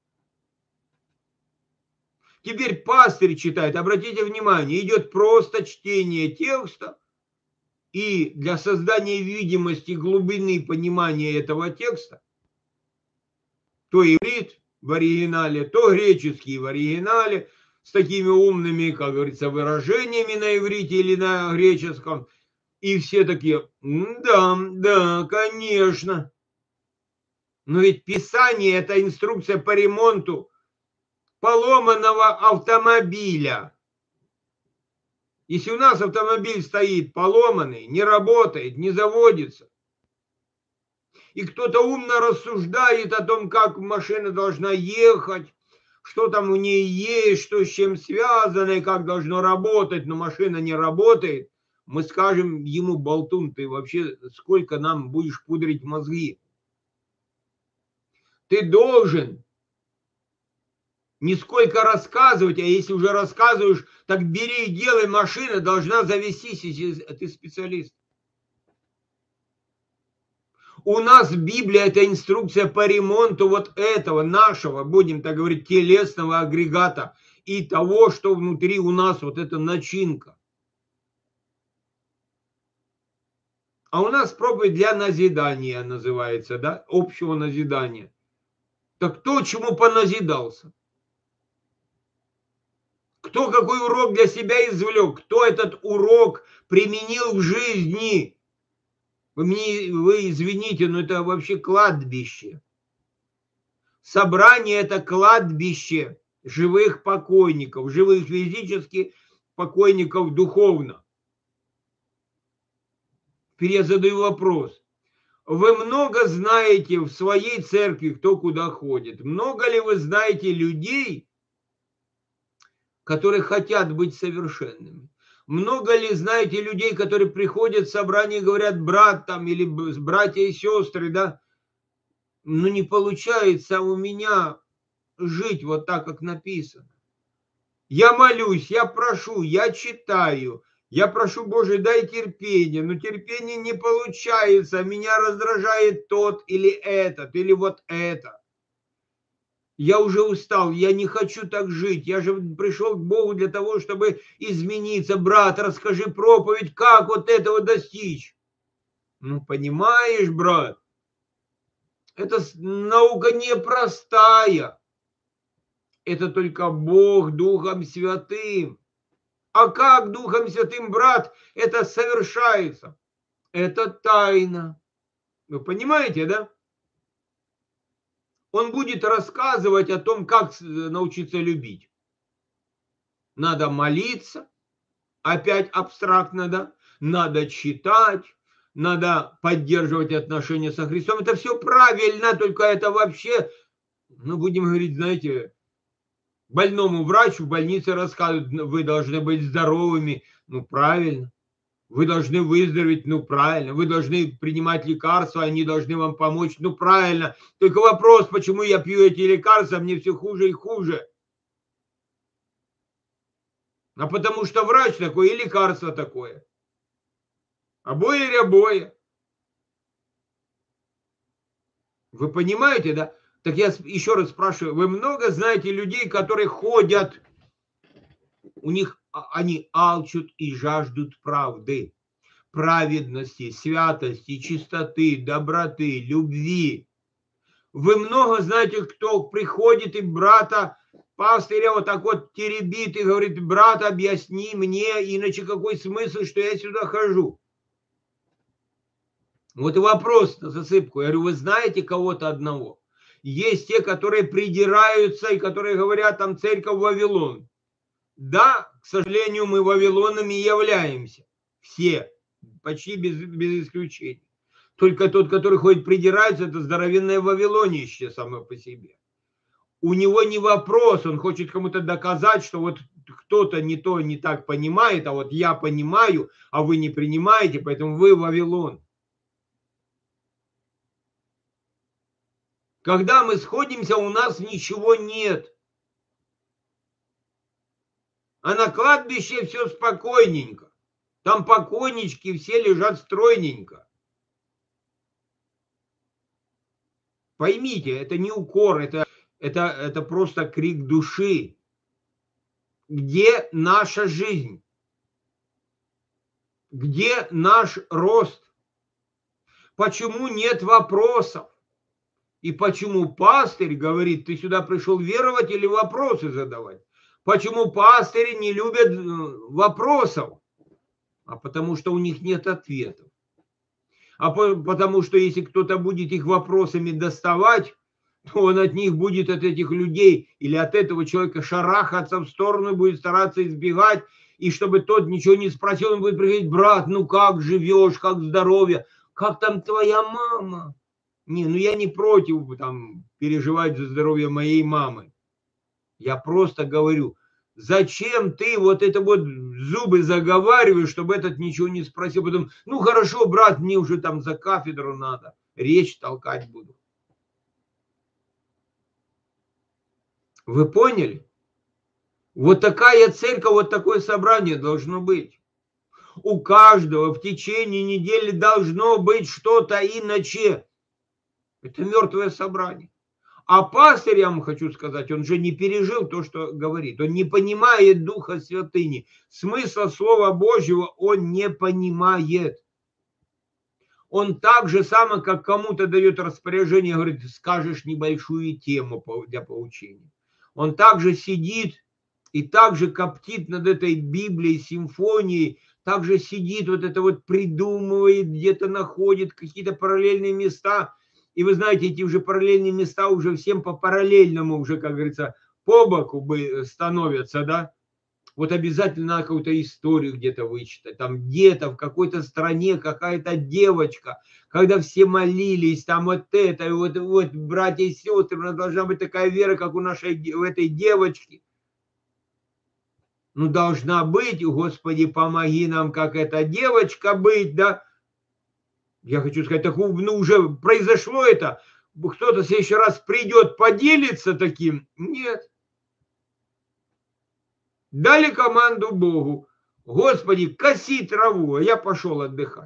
Теперь пастырь читает, обратите внимание, идет просто чтение текста, и для создания видимости глубины понимания этого текста, то иврит в оригинале, то греческий в оригинале, с такими умными, как говорится, выражениями на иврите или на греческом. И все такие, да, конечно. Но ведь Писание – это инструкция по ремонту поломанного автомобиля. Если у нас автомобиль стоит поломанный, не работает, не заводится, и кто-то умно рассуждает о том, как машина должна ехать, что там у нее есть, что с чем связано и как должно работать, но машина не работает, мы скажем ему, болтун, ты вообще сколько нам будешь пудрить мозги? Ты должен не сколько рассказывать, а если уже рассказываешь, так бери и делай, машина должна завестись, если ты специалист. У нас Библия – это инструкция по ремонту вот этого нашего, будем так говорить, телесного агрегата и того, что внутри у нас, вот эта начинка. А у нас проповедь для назидания называется, да, общего назидания. Так кто чему поназидался? Кто какой урок для себя извлек? Кто этот урок применил в жизни? Вы извините, но это вообще кладбище. Собрание – это кладбище живых покойников, живых физически, покойников духовно. Теперь я задаю вопрос. Вы много знаете в своей церкви, кто куда ходит? Много ли вы знаете людей, которые хотят быть совершенными? Много ли знаете людей, которые приходят в собрание и говорят, брат там или братья и сестры, да, ну не получается у меня жить вот так, как написано. Я молюсь, я прошу, я читаю, Я прошу, Боже, дай терпение, но терпение не получается, меня раздражает тот или этот, или вот это. Я уже устал, я не хочу так жить, я же пришел к Богу для того, чтобы измениться. Брат, расскажи проповедь, как вот этого достичь. Ну, понимаешь, брат, это наука непростая. Это только Бог Духом Святым. А как Духом Святым, брат, это совершается? Это тайна. Вы понимаете, да? Он будет рассказывать о том, как научиться любить. Надо молиться, опять абстрактно, да? Надо читать, надо поддерживать отношения со Христом. Это все правильно, только это вообще, ну, будем говорить, знаете, больному врачу в больнице рассказывают, вы должны быть здоровыми. Ну, правильно. Вы должны выздороветь, ну правильно. Вы должны принимать лекарства, они должны вам помочь, ну правильно. Только вопрос, почему я пью эти лекарства, мне все хуже и хуже. А потому что врач такой и лекарство такое. Обои. Вы понимаете, да? Так я еще раз спрашиваю, вы много знаете людей, которые ходят, у них они алчут и жаждут правды, праведности, святости, чистоты, доброты, любви. Вы много знаете, кто приходит и брата, пастыря вот так вот теребит и говорит, брат, объясни мне, иначе какой смысл, что я сюда хожу? Вот и вопрос на засыпку. Я говорю, вы знаете кого-то одного? Есть те, которые придираются и которые говорят, там церковь Вавилон. Да, к сожалению, мы Вавилонами являемся. Все, почти без исключения. Только тот, который ходит придирается, это здоровенное Вавилонище само по себе. У него не вопрос, он хочет кому-то доказать, что вот кто-то не то, не так понимает, а вот я понимаю, а вы не принимаете, поэтому вы Вавилон. Когда мы сходимся, у нас ничего нет. А на кладбище все спокойненько. Там покойнички все лежат стройненько. Поймите, это не укор, это просто крик души. Где наша жизнь? Где наш рост? Почему нет вопросов? И почему пастырь говорит, ты сюда пришел веровать или вопросы задавать? Почему пастыри не любят вопросов? А потому что у них нет ответов. А потому что если кто-то будет их вопросами доставать, то он от них будет, от этих людей или от этого человека шарахаться в сторону, будет стараться избегать. И чтобы тот ничего не спросил, он будет приходить, брат, ну как живешь, как здоровье, как там твоя мама? Не, ну я не против там переживать за здоровье моей мамы. Я просто говорю, зачем ты вот это вот зубы заговариваешь, чтобы этот ничего не спросил? Потом, ну хорошо, брат, мне уже там за кафедру надо, речь толкать буду. Вы поняли? Вот такая церковь, вот такое собрание должно быть. У каждого в течение недели должно быть что-то иначе. Это мертвое собрание. А пастырь, я вам хочу сказать, он же не пережил то, что говорит. Он не понимает Духа Святыни. Смысла Слова Божьего он не понимает. Он так же само, как кому-то дает распоряжение, говорит, скажешь небольшую тему для поучения. Он также сидит и также коптит над этой Библией, симфонией, также сидит, вот это вот придумывает, где-то находит какие-то параллельные места. И вы знаете, эти уже параллельные места уже всем по параллельному уже, как говорится, по боку бы становятся, да. Вот обязательно надо какую-то историю где-то вычитать. Там где-то в какой-то стране какая-то девочка, когда все молились, там вот это, и вот братья и сестры, у нас должна быть такая вера, как у нашей, в этой девочки. Ну, должна быть, Господи, помоги нам, как эта девочка быть, да. Я хочу сказать, так, ну, уже произошло это. Кто-то в следующий раз придет, поделиться таким. Нет. Дали команду Богу. Господи, коси траву, а я пошел отдыхать.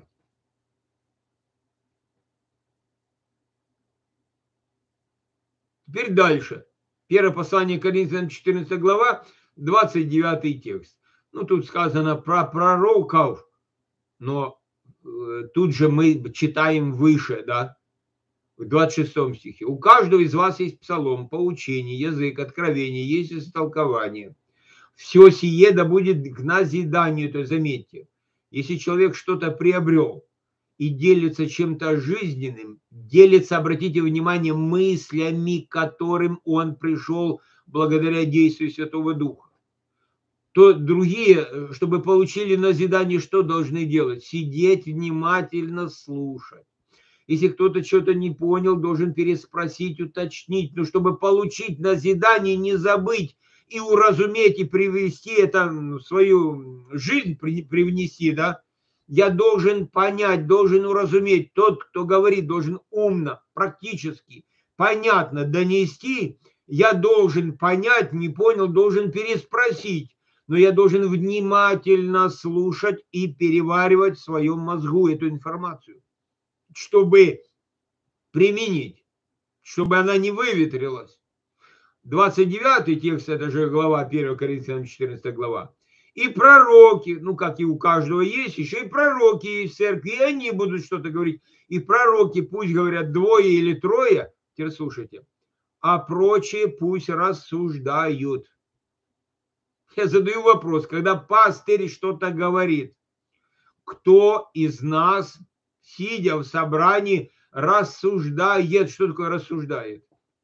Теперь дальше. Первое послание Коринфянам, 14 глава, 29 текст. Ну, тут сказано про пророков, но тут же мы читаем выше, да, в 26 стихе. У каждого из вас есть псалом, поучение, язык, откровение, есть истолкование. Все сие да будет к назиданию, то есть заметьте, если человек что-то приобрел и делится чем-то жизненным, делится, обратите внимание, мыслями, к которым он пришел благодаря действию Святого Духа, то другие, чтобы получили назидание, что должны делать? Сидеть, внимательно слушать. Если кто-то что-то не понял, должен переспросить, уточнить. Но чтобы получить назидание, не забыть и уразуметь, и привести это в свою жизнь, привнести, да, я должен понять, должен уразуметь. Тот, кто говорит, должен умно, практически, понятно донести. Я должен понять, не понял, должен переспросить. Но я должен внимательно слушать и переваривать в своем мозгу эту информацию, чтобы применить, чтобы она не выветрилась. 29 текст, это же глава 1 Коринфянам, 14 глава. И пророки, ну как и у каждого есть, еще и пророки есть в церкви, и они будут что-то говорить. И пророки пусть говорят двое или трое, теперь слушайте, а прочие пусть рассуждают. Я задаю вопрос, когда пастырь что-то говорит, кто из нас, сидя в собрании, рассуждает? Что такое рассуждает?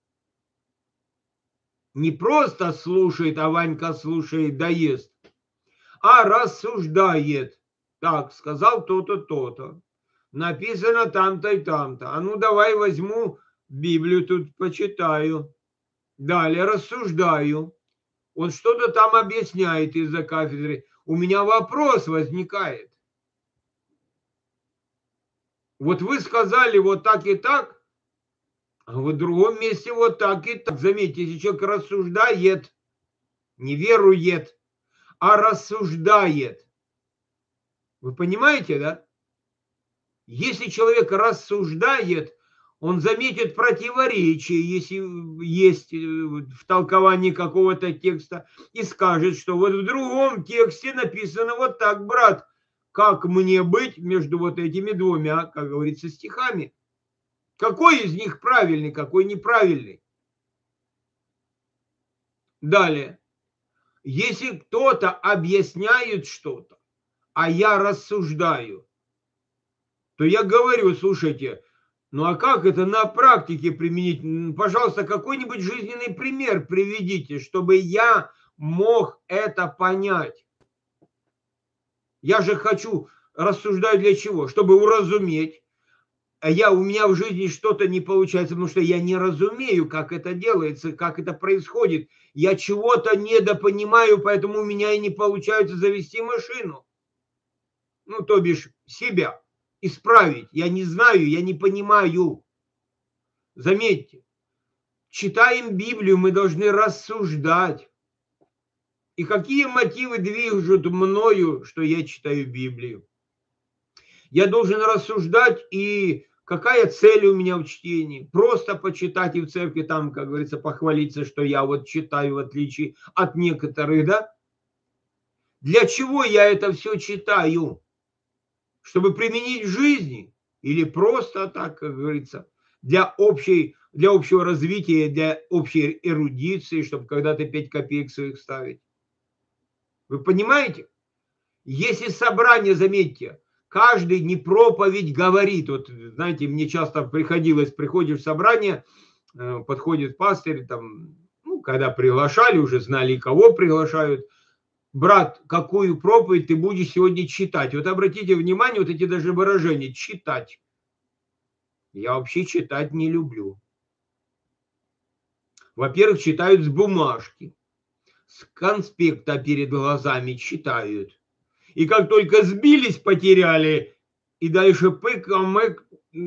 Не просто слушает, а Ванька слушает, да ест, а рассуждает. Так, сказал то-то, то-то. Написано там-то и там-то. А ну давай возьму Библию тут почитаю. Далее рассуждаю. Он что-то там объясняет из-за кафедры. У меня вопрос возникает. Вот вы сказали вот так и так, а в другом месте вот так и так. Заметьте, если человек рассуждает, не верует, а рассуждает. Вы понимаете, да? Если человек рассуждает, он заметит противоречие, если есть в толковании какого-то текста, и скажет, что вот в другом тексте написано вот так, брат, как мне быть между вот этими двумя, как говорится, стихами? Какой из них правильный, какой неправильный? Далее. Если кто-то объясняет что-то, а я рассуждаю, то я говорю, слушайте, ну а как это на практике применить? Пожалуйста, какой-нибудь жизненный пример приведите, чтобы я мог это понять. Я же хочу рассуждать для чего? Чтобы уразуметь. А у меня в жизни что-то не получается, потому что я не разумею, как это делается, как это происходит. Я чего-то недопонимаю, поэтому у меня и не получается завести машину. Ну, то бишь себя исправить. Я не знаю, я не понимаю. Заметьте, читаем Библию, мы должны рассуждать. И какие мотивы движут мною, что я читаю Библию? Я должен рассуждать, и какая цель у меня в чтении? Просто почитать и в церкви там, как говорится, похвалиться, что я вот читаю в отличие от некоторых, да? Для чего я это все читаю? Чтобы применить в жизни? Или просто так, как говорится, для общего развития, для общей эрудиции, чтобы когда-то 5 копеек своих ставить? Вы понимаете? Если собрание, заметьте, каждый не проповедь говорит. Вот, знаете, мне часто приходишь в собрание, подходит пастырь, там, ну, когда приглашали, уже знали, кого приглашают. Брат, какую проповедь ты будешь сегодня читать? Вот обратите внимание, вот эти даже выражения «читать». Я вообще читать не люблю. Во-первых, читают с бумажки, с конспекта перед глазами читают. И как только сбились, потеряли, и дальше пык-мык,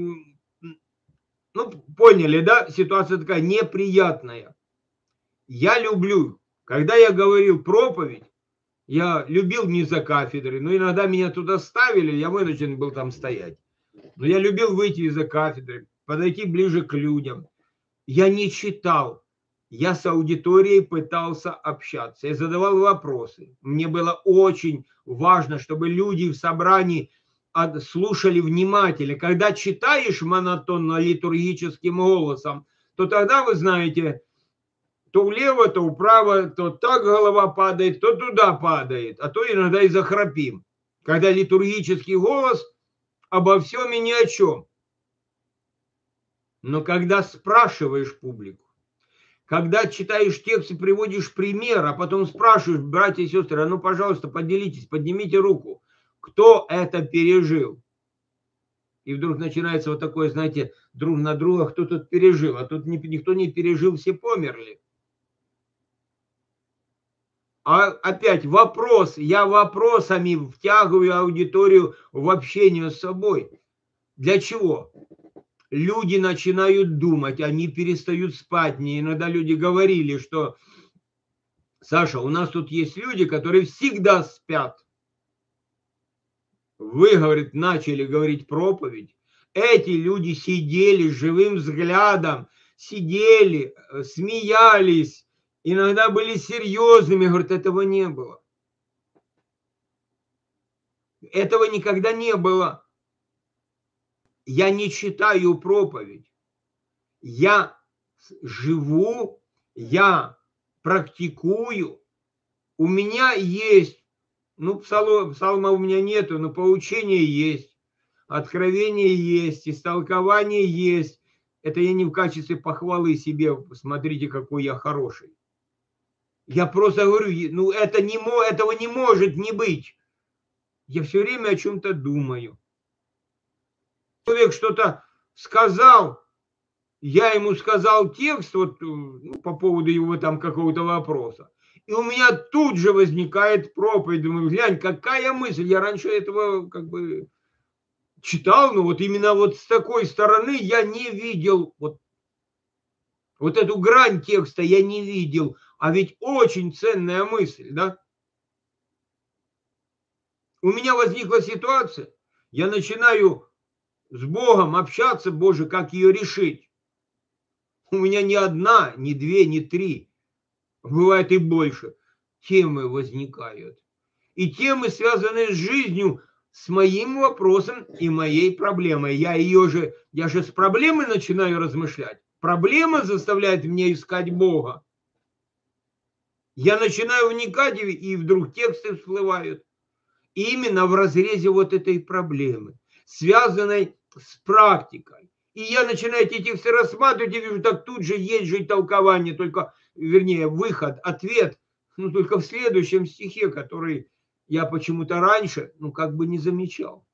ну, поняли, да? Ситуация такая неприятная. Я люблю, когда я говорил проповедь, Я любил не за кафедрой, но иногда меня туда ставили, я вынужден был там стоять. Но я любил выйти из-за кафедры, подойти ближе к людям. Я не читал, я с аудиторией пытался общаться, я задавал вопросы. Мне было очень важно, чтобы люди в собрании слушали внимательно. Когда читаешь монотонно литургическим голосом, то тогда, вы знаете, то влево, то вправо, то так голова падает, то туда падает, а то иногда и захрапим. Когда литургический голос обо всем и ни о чем. Но когда спрашиваешь публику, когда читаешь текст и приводишь пример, а потом спрашиваешь, братья и сестры, а ну, пожалуйста, поделитесь, поднимите руку, кто это пережил. И вдруг начинается вот такое, знаете, друг на друга, кто тут пережил, а тут никто не пережил, все померли. А опять вопрос, я вопросами втягиваю аудиторию в общение с собой. Для чего? Люди начинают думать, они перестают спать. Мне иногда люди говорили, что, Саша, у нас тут есть люди, которые всегда спят. Вы, говорит, начали говорить проповедь. Эти люди сидели с живым взглядом, сидели, смеялись, иногда были серьезными. Говорит, этого не было. Этого никогда не было. Я не читаю проповедь. Я живу, я практикую. У меня есть, ну, псалма у меня нету, но поучение есть, откровение есть, истолкование есть. Это я не в качестве похвалы себе, смотрите, какой я хороший. Я просто говорю, ну, этого не может не быть. Я все время о чем-то думаю. Человек что-то сказал, я ему сказал текст вот, ну, по поводу его там какого-то вопроса. И у меня тут же возникает проповедь. Думаю, глянь, какая мысль. Я раньше этого как бы читал, но вот именно вот с такой стороны я не видел. Вот эту грань текста я не видел. А ведь очень ценная мысль, да? У меня возникла ситуация. Я начинаю с Богом общаться, Боже, как ее решить. У меня не одна, не две, не три, бывает и больше, темы возникают. И темы, связанные с жизнью, с моим вопросом и моей проблемой. Я же с проблемой начинаю размышлять. Проблема заставляет меня искать Бога. Я начинаю вникать, и вдруг тексты всплывают. И именно в разрезе вот этой проблемы, связанной с практикой. И я начинаю эти тексты рассматривать и вижу, так тут же есть же и толкование, только, вернее, выход, ответ, ну, только в следующем стихе, который я почему-то раньше, ну, как бы не замечал.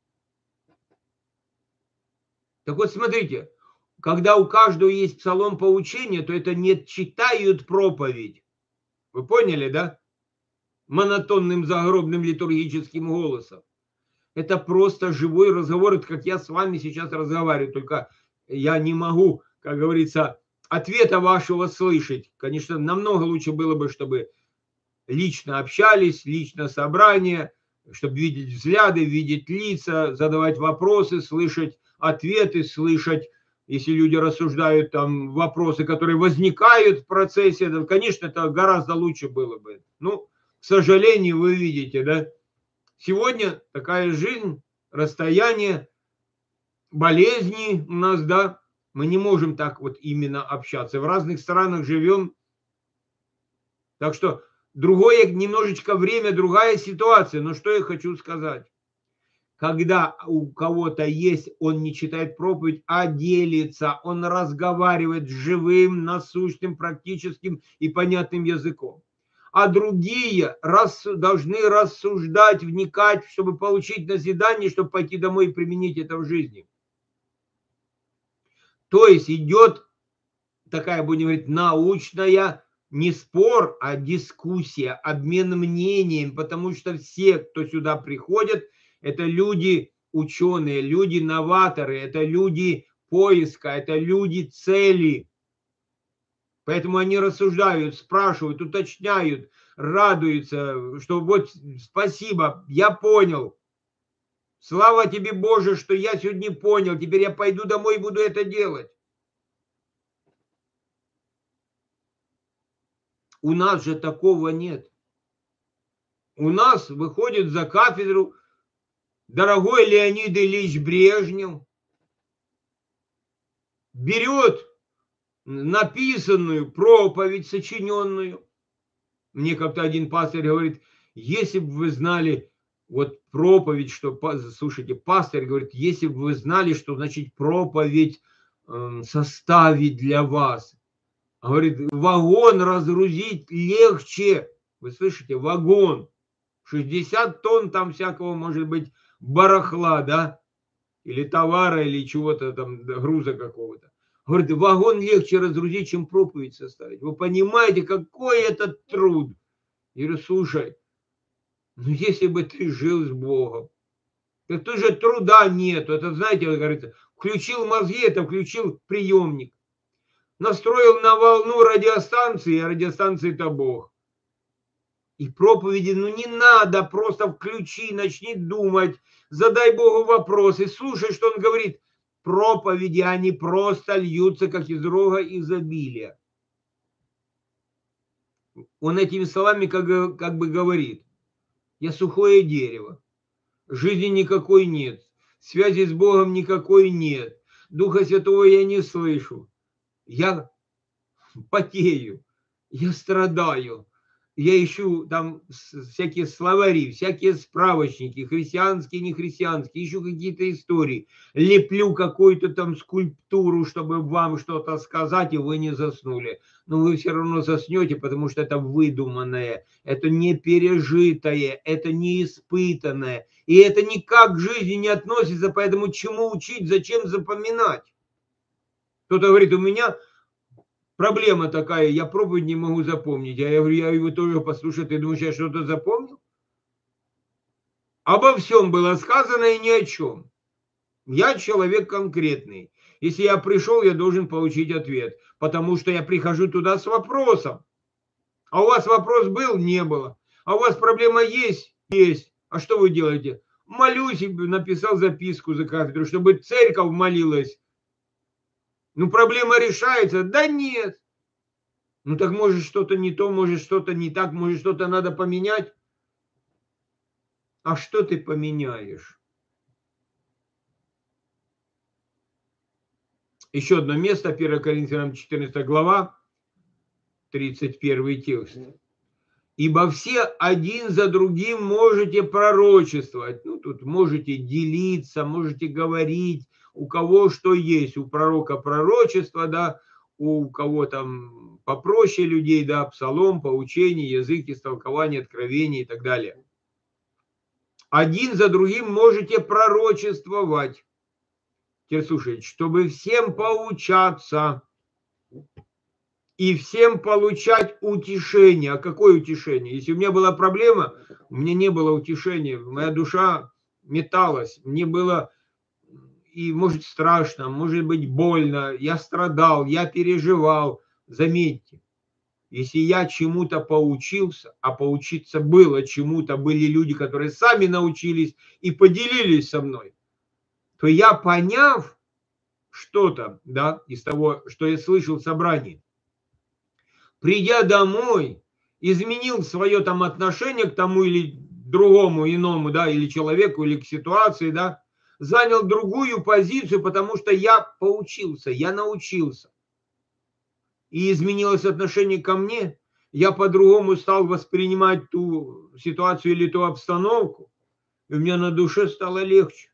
Так вот, смотрите, когда у каждого есть псалом поучения, то это не читают проповедь. Вы поняли, да? Монотонным загробным литургическим голосом. Это просто живой разговор, это как я с вами сейчас разговариваю, только я не могу, как говорится, ответа вашего слышать. Конечно, намного лучше было бы, чтобы лично общались, лично собрание, чтобы видеть взгляды, видеть лица, задавать вопросы, слышать ответы, слышать, если люди рассуждают, там вопросы, которые возникают в процессе, то, конечно, это гораздо лучше было бы. Ну, к сожалению, вы видите, да, сегодня такая жизнь, расстояние, болезни у нас, да, мы не можем так вот именно общаться. В разных странах живем. Так что другое немножечко время, другая ситуация. Но что я хочу сказать. Когда у кого-то есть, он не читает проповедь, а делится, он разговаривает живым, насущным, практическим и понятным языком. А другие должны рассуждать, вникать, чтобы получить назидание, чтобы пойти домой и применить это в жизни. То есть идет такая, будем говорить, научная, не спор, а дискуссия, обмен мнением, потому что все, кто сюда приходят, это люди ученые, люди новаторы, это люди поиска, это люди цели. Поэтому они рассуждают, спрашивают, уточняют, радуется, что вот спасибо, я понял. Слава тебе, Боже, что я сегодня понял. Теперь я пойду домой и буду это делать. У нас же такого нет. У нас выходит за кафедру дорогой Леонид Ильич Брежнев, берет написанную проповедь, сочиненную. Мне как-то один пастор говорит, если бы вы знали, вот проповедь, что, слушайте, пастор говорит, если бы вы знали, что значит проповедь составить для вас. Говорит, вагон разгрузить легче. Вы слышите, вагон. 60 тонн там всякого, может быть, барахла, да? Или товара, или чего-то там, груза какого-то. Говорит, вагон легче разгрузить, чем проповедь составить. Вы понимаете, какой это труд? Я говорю, слушай, ну если бы ты жил с Богом, так тут же труда нету. Это, знаете, как говорится, включил мозги, это включил приемник. Настроил на волну радиостанции, а радиостанции-то Бог. И проповеди, ну не надо, просто включи, начни думать, задай Богу вопрос и слушай, что Он говорит. Проповеди, они просто льются, как из рога изобилия. Он этими словами как бы говорит, я сухое дерево, жизни никакой нет, связи с Богом никакой нет, Духа Святого я не слышу, я потею, я страдаю, я ищу там всякие словари, всякие справочники, христианские, нехристианские, ищу какие-то истории, леплю какую-то там скульптуру, чтобы вам что-то сказать, и вы не заснули. Но вы все равно заснете, потому что это выдуманное, это не пережитое, это не испытанное, и это никак к жизни не относится, поэтому чему учить, зачем запоминать? Кто-то говорит, у меня проблема такая, я проповедь не могу запомнить. А я говорю, я его тоже послушаю, ты думаешь, я что-то запомнил? Обо всем было сказано и ни о чем. Я человек конкретный. Если я пришел, я должен получить ответ, потому что я прихожу туда с вопросом. А у вас вопрос был? Не было. А у вас проблема есть? Есть. А что вы делаете? Молюсь, написал записку за кафедру, чтобы церковь молилась. Ну, проблема решается? Да нет. Ну так может что-то не то, может что-то не так, может что-то надо поменять. А что ты поменяешь? Еще одно место, 1 Коринфянам 14 глава, 31 текст. Ибо все один за другим можете пророчествовать. Ну, тут можете делиться, можете говорить, у кого что есть. У пророка пророчество, да, у кого там попроще людей, да, псалом, поучение, язык, истолкование, откровение и так далее. Один за другим можете пророчествовать. Теперь слушайте, чтобы всем поучаться и всем получать утешение. А какое утешение? Если у меня была проблема, у меня не было утешения. Моя душа металась. Мне было, и может страшно, может быть больно. Я страдал, я переживал. Заметьте, если я чему-то поучился, а поучиться было чему-то, были люди, которые сами научились и поделились со мной, то я, поняв что-то, да, из того, что я слышал в собрании, придя домой, изменил свое там отношение к тому или другому, иному, да, или человеку, или к ситуации, да, занял другую позицию, потому что я поучился, я научился. И изменилось отношение ко мне, я по-другому стал воспринимать ту ситуацию или ту обстановку, и у меня на душе стало легче.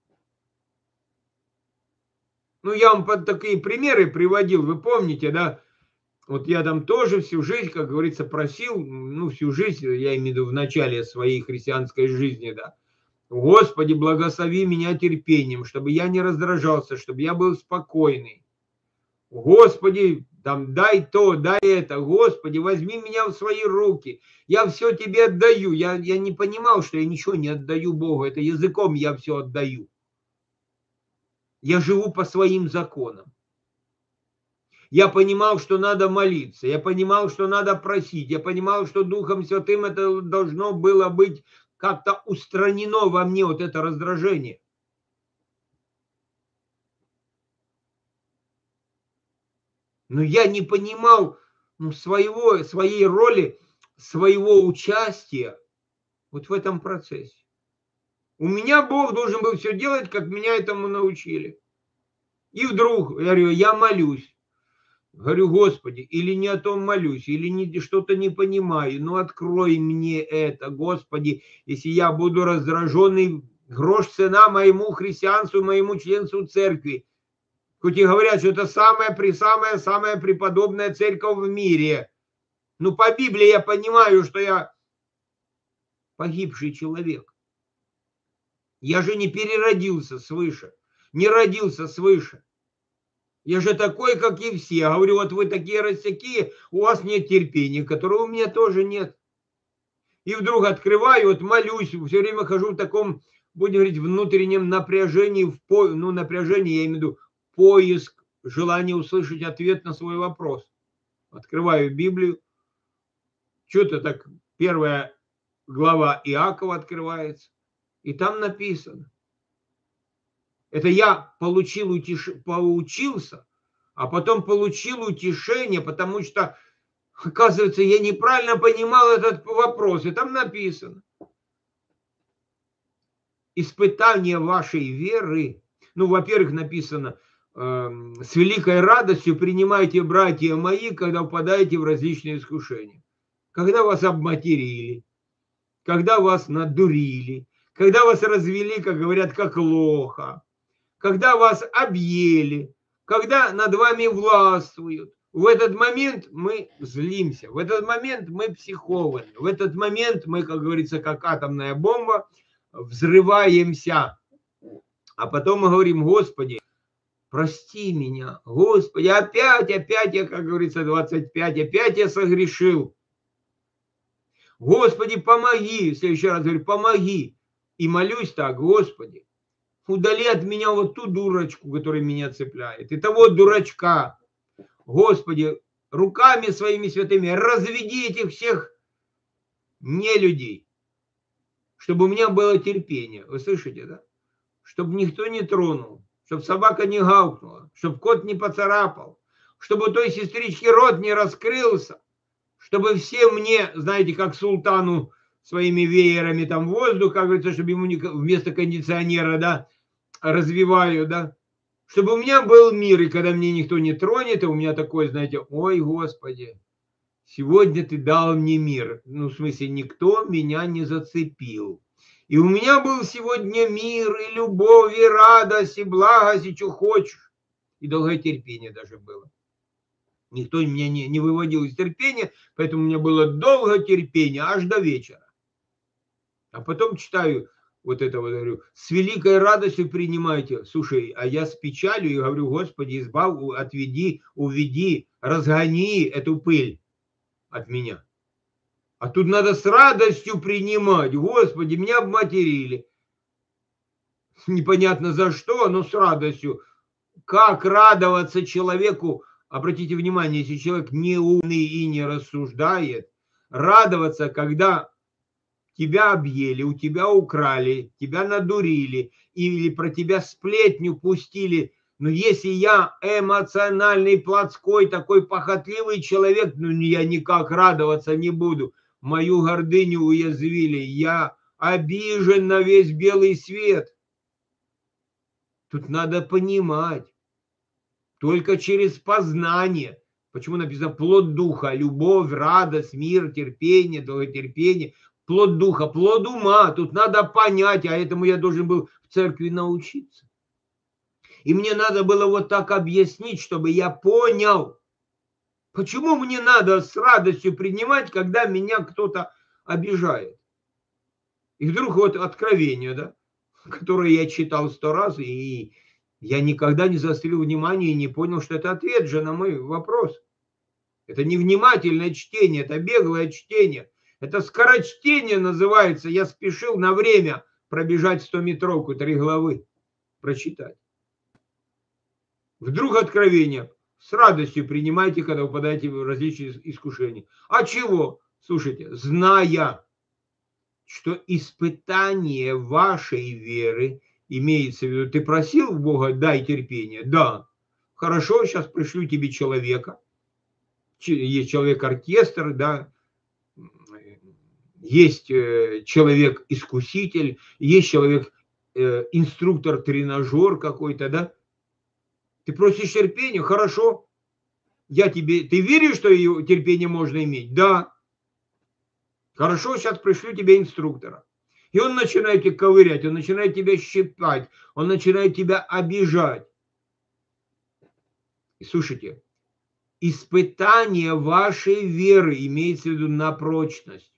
Ну, я вам под такие примеры приводил, вы помните, да? Вот я там тоже всю жизнь, как говорится, просил, ну, всю жизнь, я имею в виду в начале своей христианской жизни, да. Господи, благослови меня терпением, чтобы я не раздражался, чтобы я был спокойный. Господи, там, дай то, дай это. Господи, возьми меня в свои руки. Я все тебе отдаю. Я не понимал, что я ничего не отдаю Богу. Это языком я все отдаю. Я живу по своим законам. Я понимал, что надо молиться, я понимал, что надо просить, я понимал, что Духом Святым это должно было быть как-то устранено во мне, вот это раздражение. Но я не понимал своей роли, своего участия вот в этом процессе. У меня Бог должен был все делать, как меня этому научили. И вдруг, я говорю, я молюсь. Говорю, Господи, или не о том молюсь, или что-то не понимаю, ну открой мне это, Господи, если я буду раздраженный, грош цена моему христианству, моему членству церкви. Хоть и говорят, что это самая преподобная церковь в мире. Ну, по Библии я понимаю, что я погибший человек. Я же не переродился свыше, не родился свыше. Я же такой, как и все. Я говорю, вот вы такие рассякие, у вас нет терпения, которого у меня тоже нет. И вдруг открываю, вот молюсь, все время хожу в таком, будем говорить, внутреннем напряжении, напряжение, я имею в виду поиск, желание услышать ответ на свой вопрос. Открываю Библию, что-то так, 1 глава Иакова открывается, и там написано. Это я поучился, а потом получил утешение, потому что, оказывается, я неправильно понимал этот вопрос. И там написано. Испытание вашей веры. Ну, во-первых, написано, с великой радостью принимайте, братья мои, когда впадаете в различные искушения. Когда вас обматерили, когда вас надурили, когда вас развели, как говорят, как лоха, когда вас объели, когда над вами властвуют. В этот момент мы злимся, в этот момент мы психованы, в этот момент мы, как говорится, как атомная бомба, взрываемся. А потом мы говорим, Господи, прости меня, Господи, опять я, как говорится, 25, опять я согрешил. Господи, помоги, в следующий раз говорю, помоги. И молюсь так, Господи, удали от меня вот ту дурочку, которая меня цепляет, и того дурачка. Господи, руками своими святыми разведи этих всех нелюдей, чтобы у меня было терпение. Вы слышите, да? Чтобы никто не тронул, чтобы собака не гавкнула, чтобы кот не поцарапал, чтобы у той сестрички рот не раскрылся, чтобы все мне, знаете, как султану своими веерами там воздух, как говорится, чтобы ему вместо кондиционера, да, развиваю, да, чтобы у меня был мир, и когда мне никто не тронет, и у меня такой, знаете, ой, Господи, сегодня ты дал мне мир. Ну, в смысле, никто меня не зацепил. И у меня был сегодня мир, и любовь, и радость, и благость, и что хочешь. И долготерпение даже было. Никто меня не выводил из терпения, поэтому у меня было долготерпение аж до вечера. А потом читаю вот это вот, говорю, с великой радостью принимайте. Слушай, а я с печалью и говорю, Господи, избавь, отведи, уведи, разгони эту пыль от меня. А тут надо с радостью принимать. Господи, меня обматерили. Непонятно за что, но с радостью. Как радоваться человеку? Обратите внимание, если человек не умный и не рассуждает, радоваться, когда тебя объели, у тебя украли, тебя надурили или про тебя сплетню пустили. Но если я эмоциональный, плотской, такой похотливый человек, ну я никак радоваться не буду. Мою гордыню уязвили, я обижен на весь белый свет. Тут надо понимать. Только через познание. Почему написано плод духа, любовь, радость, мир, терпение, долготерпение. Плод духа, плод ума. Тут надо понять, а этому я должен был в церкви научиться. И мне надо было вот так объяснить, чтобы я понял, почему мне надо с радостью принимать, когда меня кто-то обижает. И вдруг вот откровение, да, которое я читал 100 раз, и я никогда не заострил внимание и не понял, что это ответ же на мой вопрос. Это не внимательное чтение, это беглое чтение. Это скорочтение называется. Я спешил на время пробежать 100-метровку, 3 главы прочитать. Вдруг откровение. С радостью принимайте, когда попадаете в различные искушения. А чего? Слушайте, зная, что испытание вашей веры, имеется в виду, ты просил Бога, дай терпение, да, хорошо, сейчас пришлю тебе человека, есть человек-оркестр, да, есть человек-искуситель, есть человек-инструктор-тренажер какой-то, да, ты просишь терпения, хорошо, ты веришь, что терпение можно иметь? Да. Хорошо, сейчас пришлю тебе инструктора. И он начинает тебя ковырять, он начинает тебя щипать, он начинает тебя обижать. И слушайте, испытание вашей веры, имеется в виду на прочность,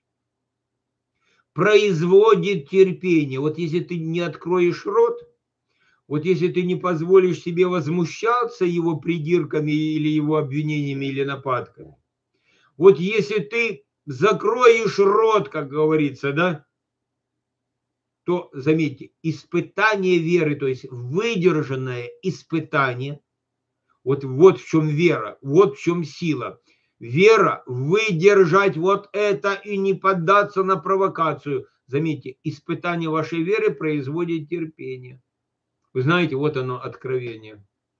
производит терпение. Вот если ты не откроешь рот, вот если ты не позволишь себе возмущаться его придирками или его обвинениями или нападками, вот если ты закроешь рот, как говорится, да, то, заметьте, испытание веры, то есть выдержанное испытание, вот в чем вера, вот в чем сила. Вера выдержать вот это и не поддаться на провокацию. Заметьте, испытание вашей веры производит терпение. Вы знаете, вот оно откровение.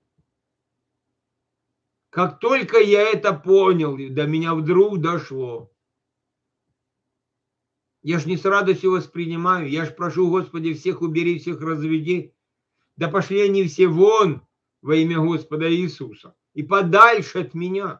Как только я это понял, до меня вдруг дошло. Я ж не с радостью воспринимаю, я ж прошу, Господи, всех убери, всех разведи. Да пошли они все вон во имя Господа Иисуса и подальше от меня.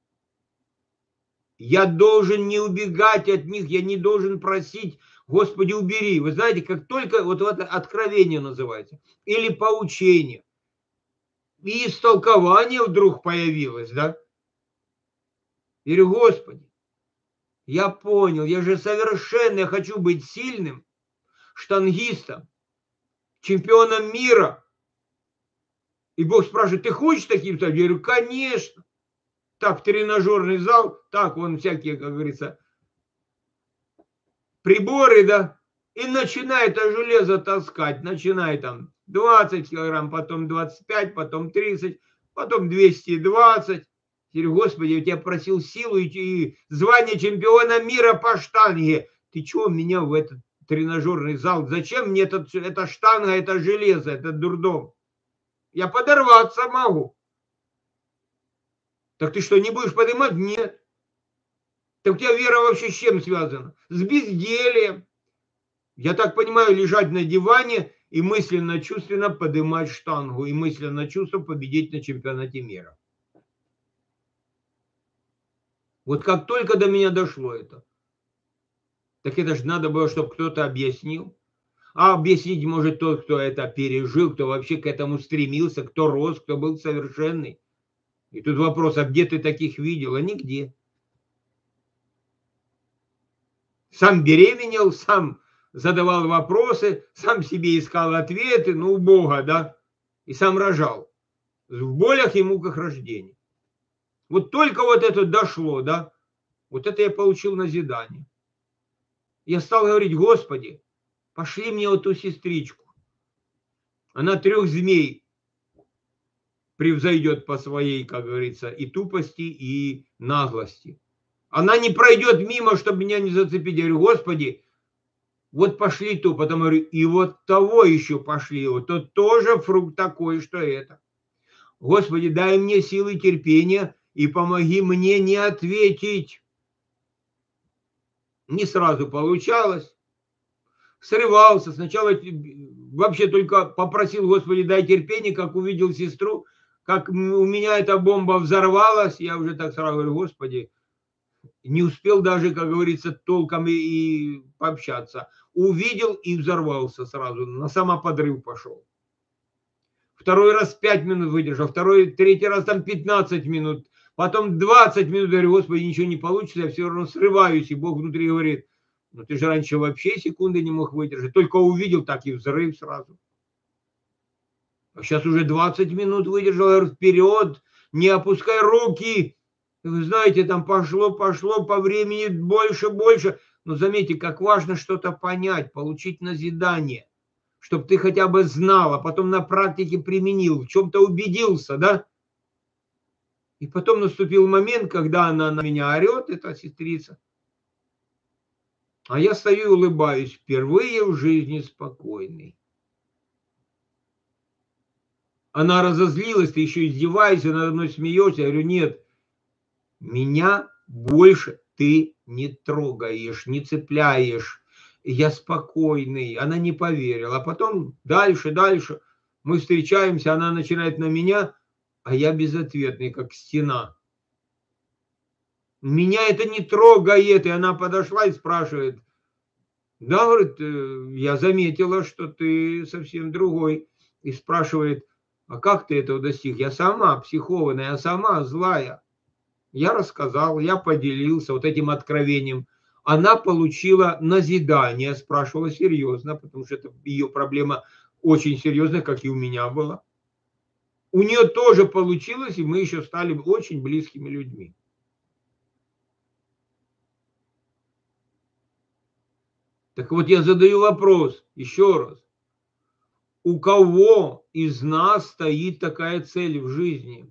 Я должен не убегать от них, я не должен просить, Господи, убери. Вы знаете, как только вот это откровение называется, или поучение, и истолкование вдруг появилось, да? Я говорю, Господи, я понял, я же совершенно, я хочу быть сильным штангистом, чемпионом мира. И Бог спрашивает, ты хочешь таким стать? Я говорю, конечно. Так, тренажерный зал, так, вон всякие, как говорится, приборы, да, и начинает это железо таскать, начинает там 20 килограмм, потом 25, потом 30, потом 220. Я говорю, Господи, я тебя просил силу и звание чемпиона мира по штанге. Ты чего меня в этот тренажерный зал? Зачем мне эта штанга, это железо, это дурдом? Я подорваться могу. Так ты что, не будешь поднимать? Нет. Так у тебя вера вообще с чем связана? С бездельем. Я так понимаю, лежать на диване и мысленно-чувственно поднимать штангу, и мысленно-чувственно победить на чемпионате мира. Вот как только до меня дошло это, так это же надо было, чтобы кто-то объяснил. А объяснить может тот, кто это пережил, кто вообще к этому стремился, кто рос, кто был совершенный. И тут вопрос, а где ты таких видел? А нигде. Сам беременел, сам задавал вопросы, сам себе искал ответы, ну, у Бога, да, и сам рожал. В болях и муках рождения. Вот только вот это дошло, да, вот это я получил назидание. Я стал говорить, Господи, пошли мне вот ту сестричку. Она 3 змей превзойдет по своей, как говорится, и тупости, и наглости. Она не пройдет мимо, чтобы меня не зацепить. Я говорю, Господи, вот пошли ту, потом говорю, и вот того еще пошли, вот тот тоже фрукт такой, что это. Господи, дай мне силы терпения и помоги мне не ответить. Не сразу получалось. Срывался. Сначала вообще только попросил, Господи, дай терпение, как увидел сестру, как у меня эта бомба взорвалась, я уже так сразу говорю, Господи, не успел даже, как говорится, толком и пообщаться. Увидел и взорвался сразу, на самоподрыв пошел. Второй раз 5 минут выдержал, третий раз там 15 минут, потом 20 минут, говорю, Господи, ничего не получится, я все равно срываюсь, и Бог внутри говорит, ну ты же раньше вообще секунды не мог выдержать, только увидел, так и взрыв сразу. А сейчас уже 20 минут выдержал, я говорю, вперед, не опускай руки. Вы знаете, там пошло по времени больше. Но заметьте, как важно что-то понять, получить назидание, чтобы ты хотя бы знал, а потом на практике применил, в чем-то убедился, да? И потом наступил момент, когда она на меня орет, эта сестрица, а я стою и улыбаюсь, впервые в жизни спокойный. Она разозлилась, ты еще издеваешься, надо мной смеешься. Я говорю, нет, меня больше ты не трогаешь, не цепляешь. Я спокойный. Она не поверила. А потом дальше. Мы встречаемся, она начинает на меня, а я безответный, как стена. Меня это не трогает. И она подошла и спрашивает, да, говорит, я заметила, что ты совсем другой. И спрашивает, а как ты этого достиг? Я сама психованная, я сама злая. Я рассказал, я поделился вот этим откровением. Она получила назидание, спрашивала серьезно, потому что это ее проблема очень серьезная, как и у меня была. У нее тоже получилось, и мы еще стали очень близкими людьми. Так вот я задаю вопрос еще раз. У кого из нас стоит такая цель в жизни?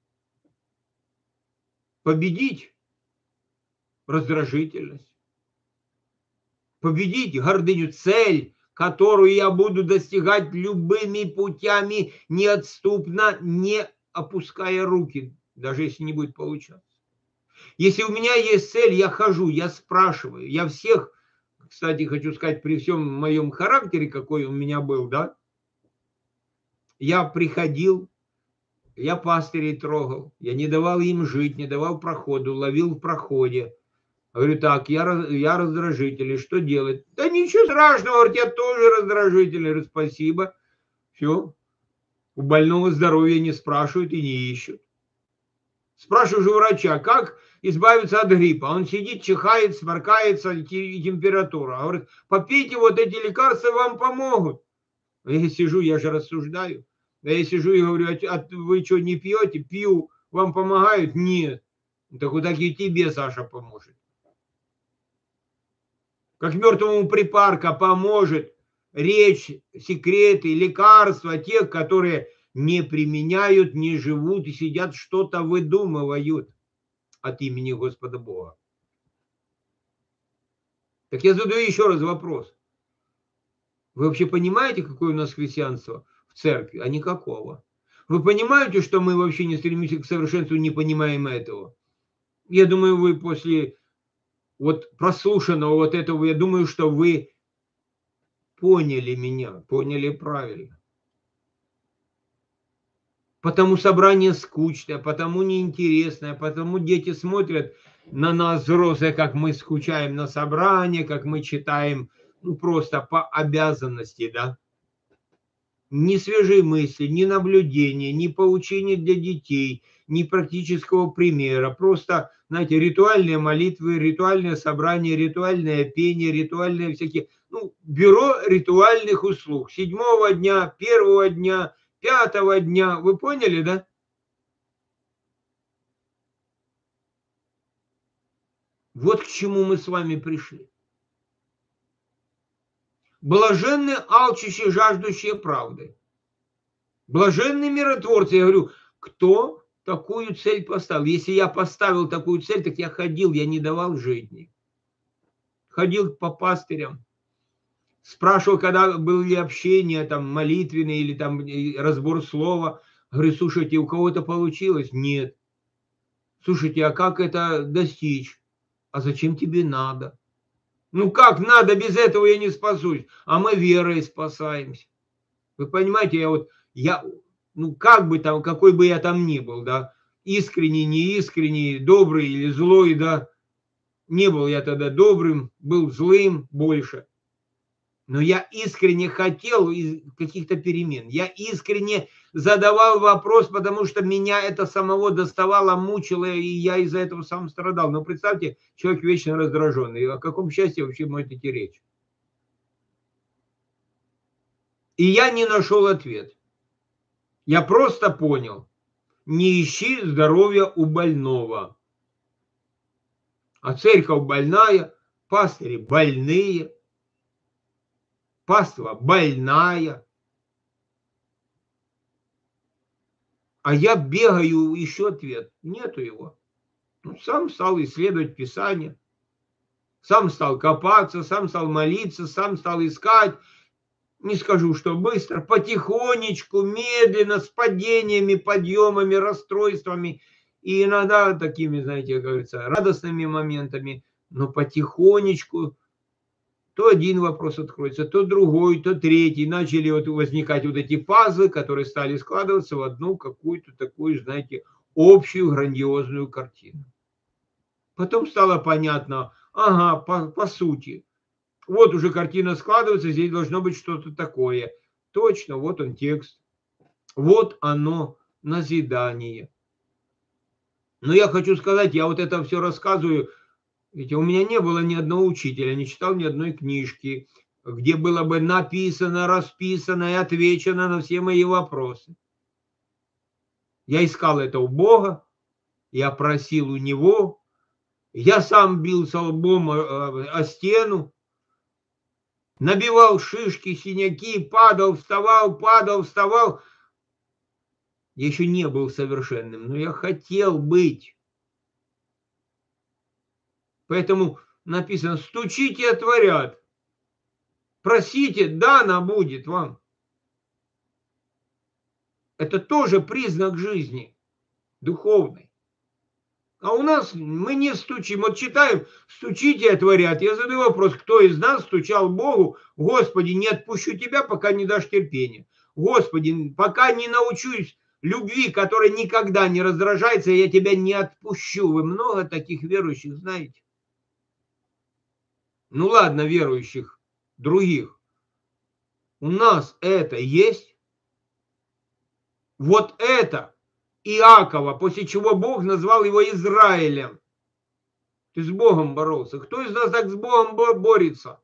Победить раздражительность, победить гордыню, цель, которую я буду достигать любыми путями, неотступно, не опуская руки, даже если не будет получаться. Если у меня есть цель, я хожу, я спрашиваю, я всех, кстати, хочу сказать, при всем моем характере, какой у меня был, да, я приходил, я пастырей трогал, я не давал им жить, не давал проходу, ловил в проходе. Говорю, так, я раздражитель, что делать? Да ничего страшного, говорит, я тоже раздражитель. Я говорю, спасибо. Все. У больного здоровья не спрашивают и не ищут. Спрашиваю же у врача, как избавиться от гриппа? Он сидит, чихает, сморкается, и температура. Говорит, попейте вот эти лекарства, вам помогут. Я сижу, я же рассуждаю. Я сижу и говорю, а вы что, не пьете? Пью. Вам помогают? Нет. Так вот так и тебе, Саша, поможет. Как мертвому припарка поможет речь, секреты, лекарства тех, которые не применяют, не живут и сидят, что-то выдумывают от имени Господа Бога. Так я задаю еще раз вопрос. Вы вообще понимаете, какое у нас христианство в церкви? А никакого. Вы понимаете, что мы вообще не стремимся к совершенству, не понимаем этого? Я думаю, вы после вот прослушанного вот этого, я думаю, что вы поняли меня, поняли правильно. Потому собрание скучное, потому неинтересное, потому дети смотрят на нас, взрослые, как мы скучаем на собрание, как мы читаем, ну, просто по обязанности, да. Ни свежие мысли, ни наблюдения, ни поучения для детей, ни практического примера. Просто, знаете, ритуальные молитвы, ритуальное собрание, ритуальное пение, ритуальные всякие, ну, бюро ритуальных услуг. 7-го дня, 1-го дня, 5-го дня. Вы поняли, да? Вот к чему мы с вами пришли. Блаженны алчущие, жаждущие правды. Блаженны миротворцы. Я говорю, кто такую цель поставил? Если я поставил такую цель, так я ходил, я не давал жизни. Ходил по пастырям. Спрашивал, когда было ли общение, там, молитвенное или там разбор слова. Говорю, слушайте, у кого-то получилось? Нет. Слушайте, а как это достичь? А зачем тебе надо? Ну как надо, без этого я не спасусь. А мы верой спасаемся. Вы понимаете, ну как бы там, какой бы я там ни был, да, искренний, неискренний, добрый или злой, да, не был я тогда добрым, был злым больше. Но я искренне хотел каких-то перемен. Я искренне задавал вопрос, потому что меня это самого доставало, мучило, и я из-за этого сам страдал. Но представьте, человек вечно раздраженный. О каком счастье вообще может идти речь? И я не нашел ответ. Я просто понял. Не ищи здоровья у больного. А церковь больная, пастыри больные, паства больная. А я бегаю, ищу ответ. Нету его. Ну, сам стал исследовать Писание. Сам стал копаться, сам стал молиться, сам стал искать. Не скажу, что быстро, потихонечку, медленно, с падениями, подъемами, расстройствами. И иногда такими, знаете, как говорится, радостными моментами. Но потихонечку то один вопрос откроется, то другой, то третий. Начали вот возникать вот эти пазлы, которые стали складываться в одну какую-то такую, знаете, общую грандиозную картину. Потом стало понятно, ага, по сути, вот уже картина складывается, здесь должно быть что-то такое. Точно, вот он текст, вот оно назидание. Но я хочу сказать, я вот это все рассказываю, ведь у меня не было ни одного учителя, не читал ни одной книжки, где было бы написано, расписано и отвечено на все мои вопросы. Я искал это у Бога, я просил у Него, я сам бился лбом о стену, набивал шишки, синяки, падал, вставал. Я еще не был совершенным, но я хотел быть. Поэтому написано, стучите, отворят. Просите, дано будет вам. Это тоже признак жизни духовной. А у нас мы не стучим. Вот читаем, стучите, отворят. Я задаю вопрос, кто из нас стучал Богу, Господи, не отпущу тебя, пока не дашь терпения. Господи, пока не научусь любви, которая никогда не раздражается, я тебя не отпущу. Вы много таких верующих знаете? Ну ладно, верующих других. У нас это есть? Вот это Иакова, после чего Бог назвал его Израилем. Ты с Богом боролся. Кто из нас так с Богом борется?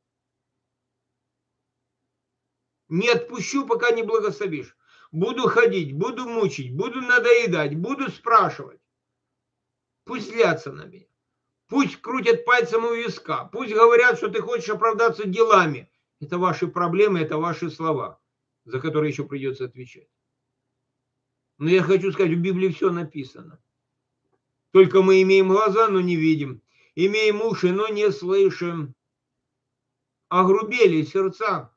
Не отпущу, пока не благословишь. Буду ходить, буду мучить, буду надоедать, буду спрашивать. Пусть злятся на меня. Пусть крутят пальцем у виска. Пусть говорят, что ты хочешь оправдаться делами. Это ваши проблемы, это ваши слова, за которые еще придется отвечать. Но я хочу сказать, в Библии все написано. Только мы имеем глаза, но не видим. Имеем уши, но не слышим. Огрубели сердца.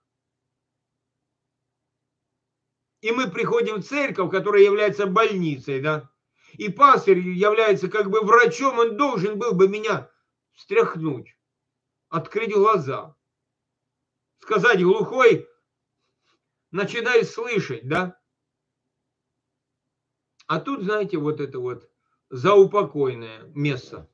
И мы приходим в церковь, которая является больницей, да? И пастырь является как бы врачом, он должен был бы меня встряхнуть, открыть глаза, сказать глухой, начинай слышать, да? А тут, знаете, вот это вот заупокойное место.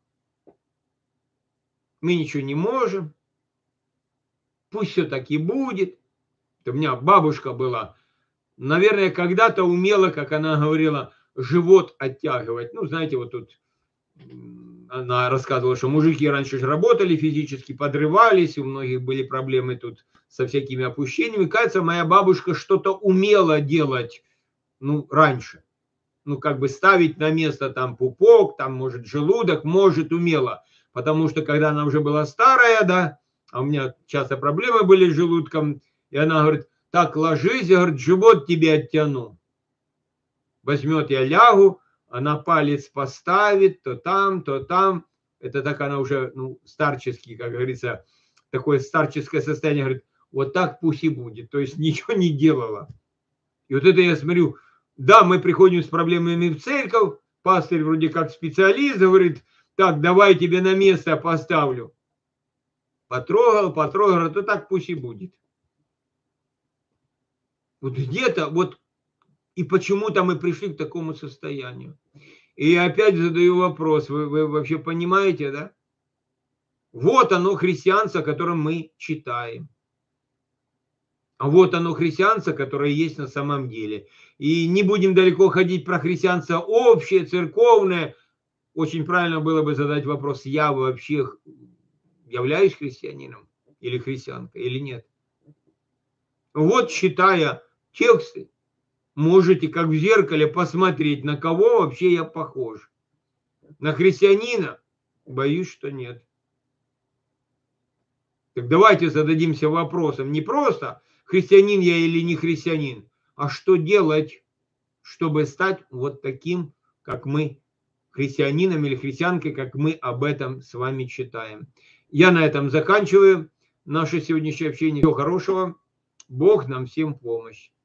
Мы ничего не можем, пусть все так и будет. У меня бабушка была, наверное, когда-то умела, как она говорила, живот оттягивать. Ну, знаете, вот тут она рассказывала, что мужики раньше же работали физически, подрывались, у многих были проблемы тут со всякими опущениями. Кажется, моя бабушка что-то умела делать, ну, раньше. Ну, как бы ставить на место там пупок, там, может, желудок, может, умела. Потому что, когда она уже была старая, да, а у меня часто проблемы были с желудком, и она говорит, так, ложись, я, говорит, живот тебе оттяну. Возьмет, я лягу, она палец поставит, то там, то там. Это так она уже, ну, старческий, как говорится, такое старческое состояние, говорит, вот так пусть и будет. То есть ничего не делала. И вот это я смотрю, да, мы приходим с проблемами в церковь, пастырь вроде как специалист, говорит, так, давай тебе на место поставлю. Потрогал, то так пусть и будет. Вот где-то, вот, и почему-то мы пришли к такому состоянию. И я опять задаю вопрос, вы вообще понимаете, да? Вот оно христианство, о котором мы читаем. А вот оно христианство, которое есть на самом деле. И не будем далеко ходить про христианство общее, церковное. Очень правильно было бы задать вопрос, я вообще являюсь христианином или христианкой, или нет. Вот, читая тексты, можете как в зеркале посмотреть, на кого вообще я похож. На христианина? Боюсь, что нет. Так давайте зададимся вопросом. Не просто христианин я или не христианин, а что делать, чтобы стать вот таким, как мы, христианином или христианкой, как мы об этом с вами читаем. Я на этом заканчиваю наше сегодняшнее общение. Всего хорошего. Бог нам всем помощь.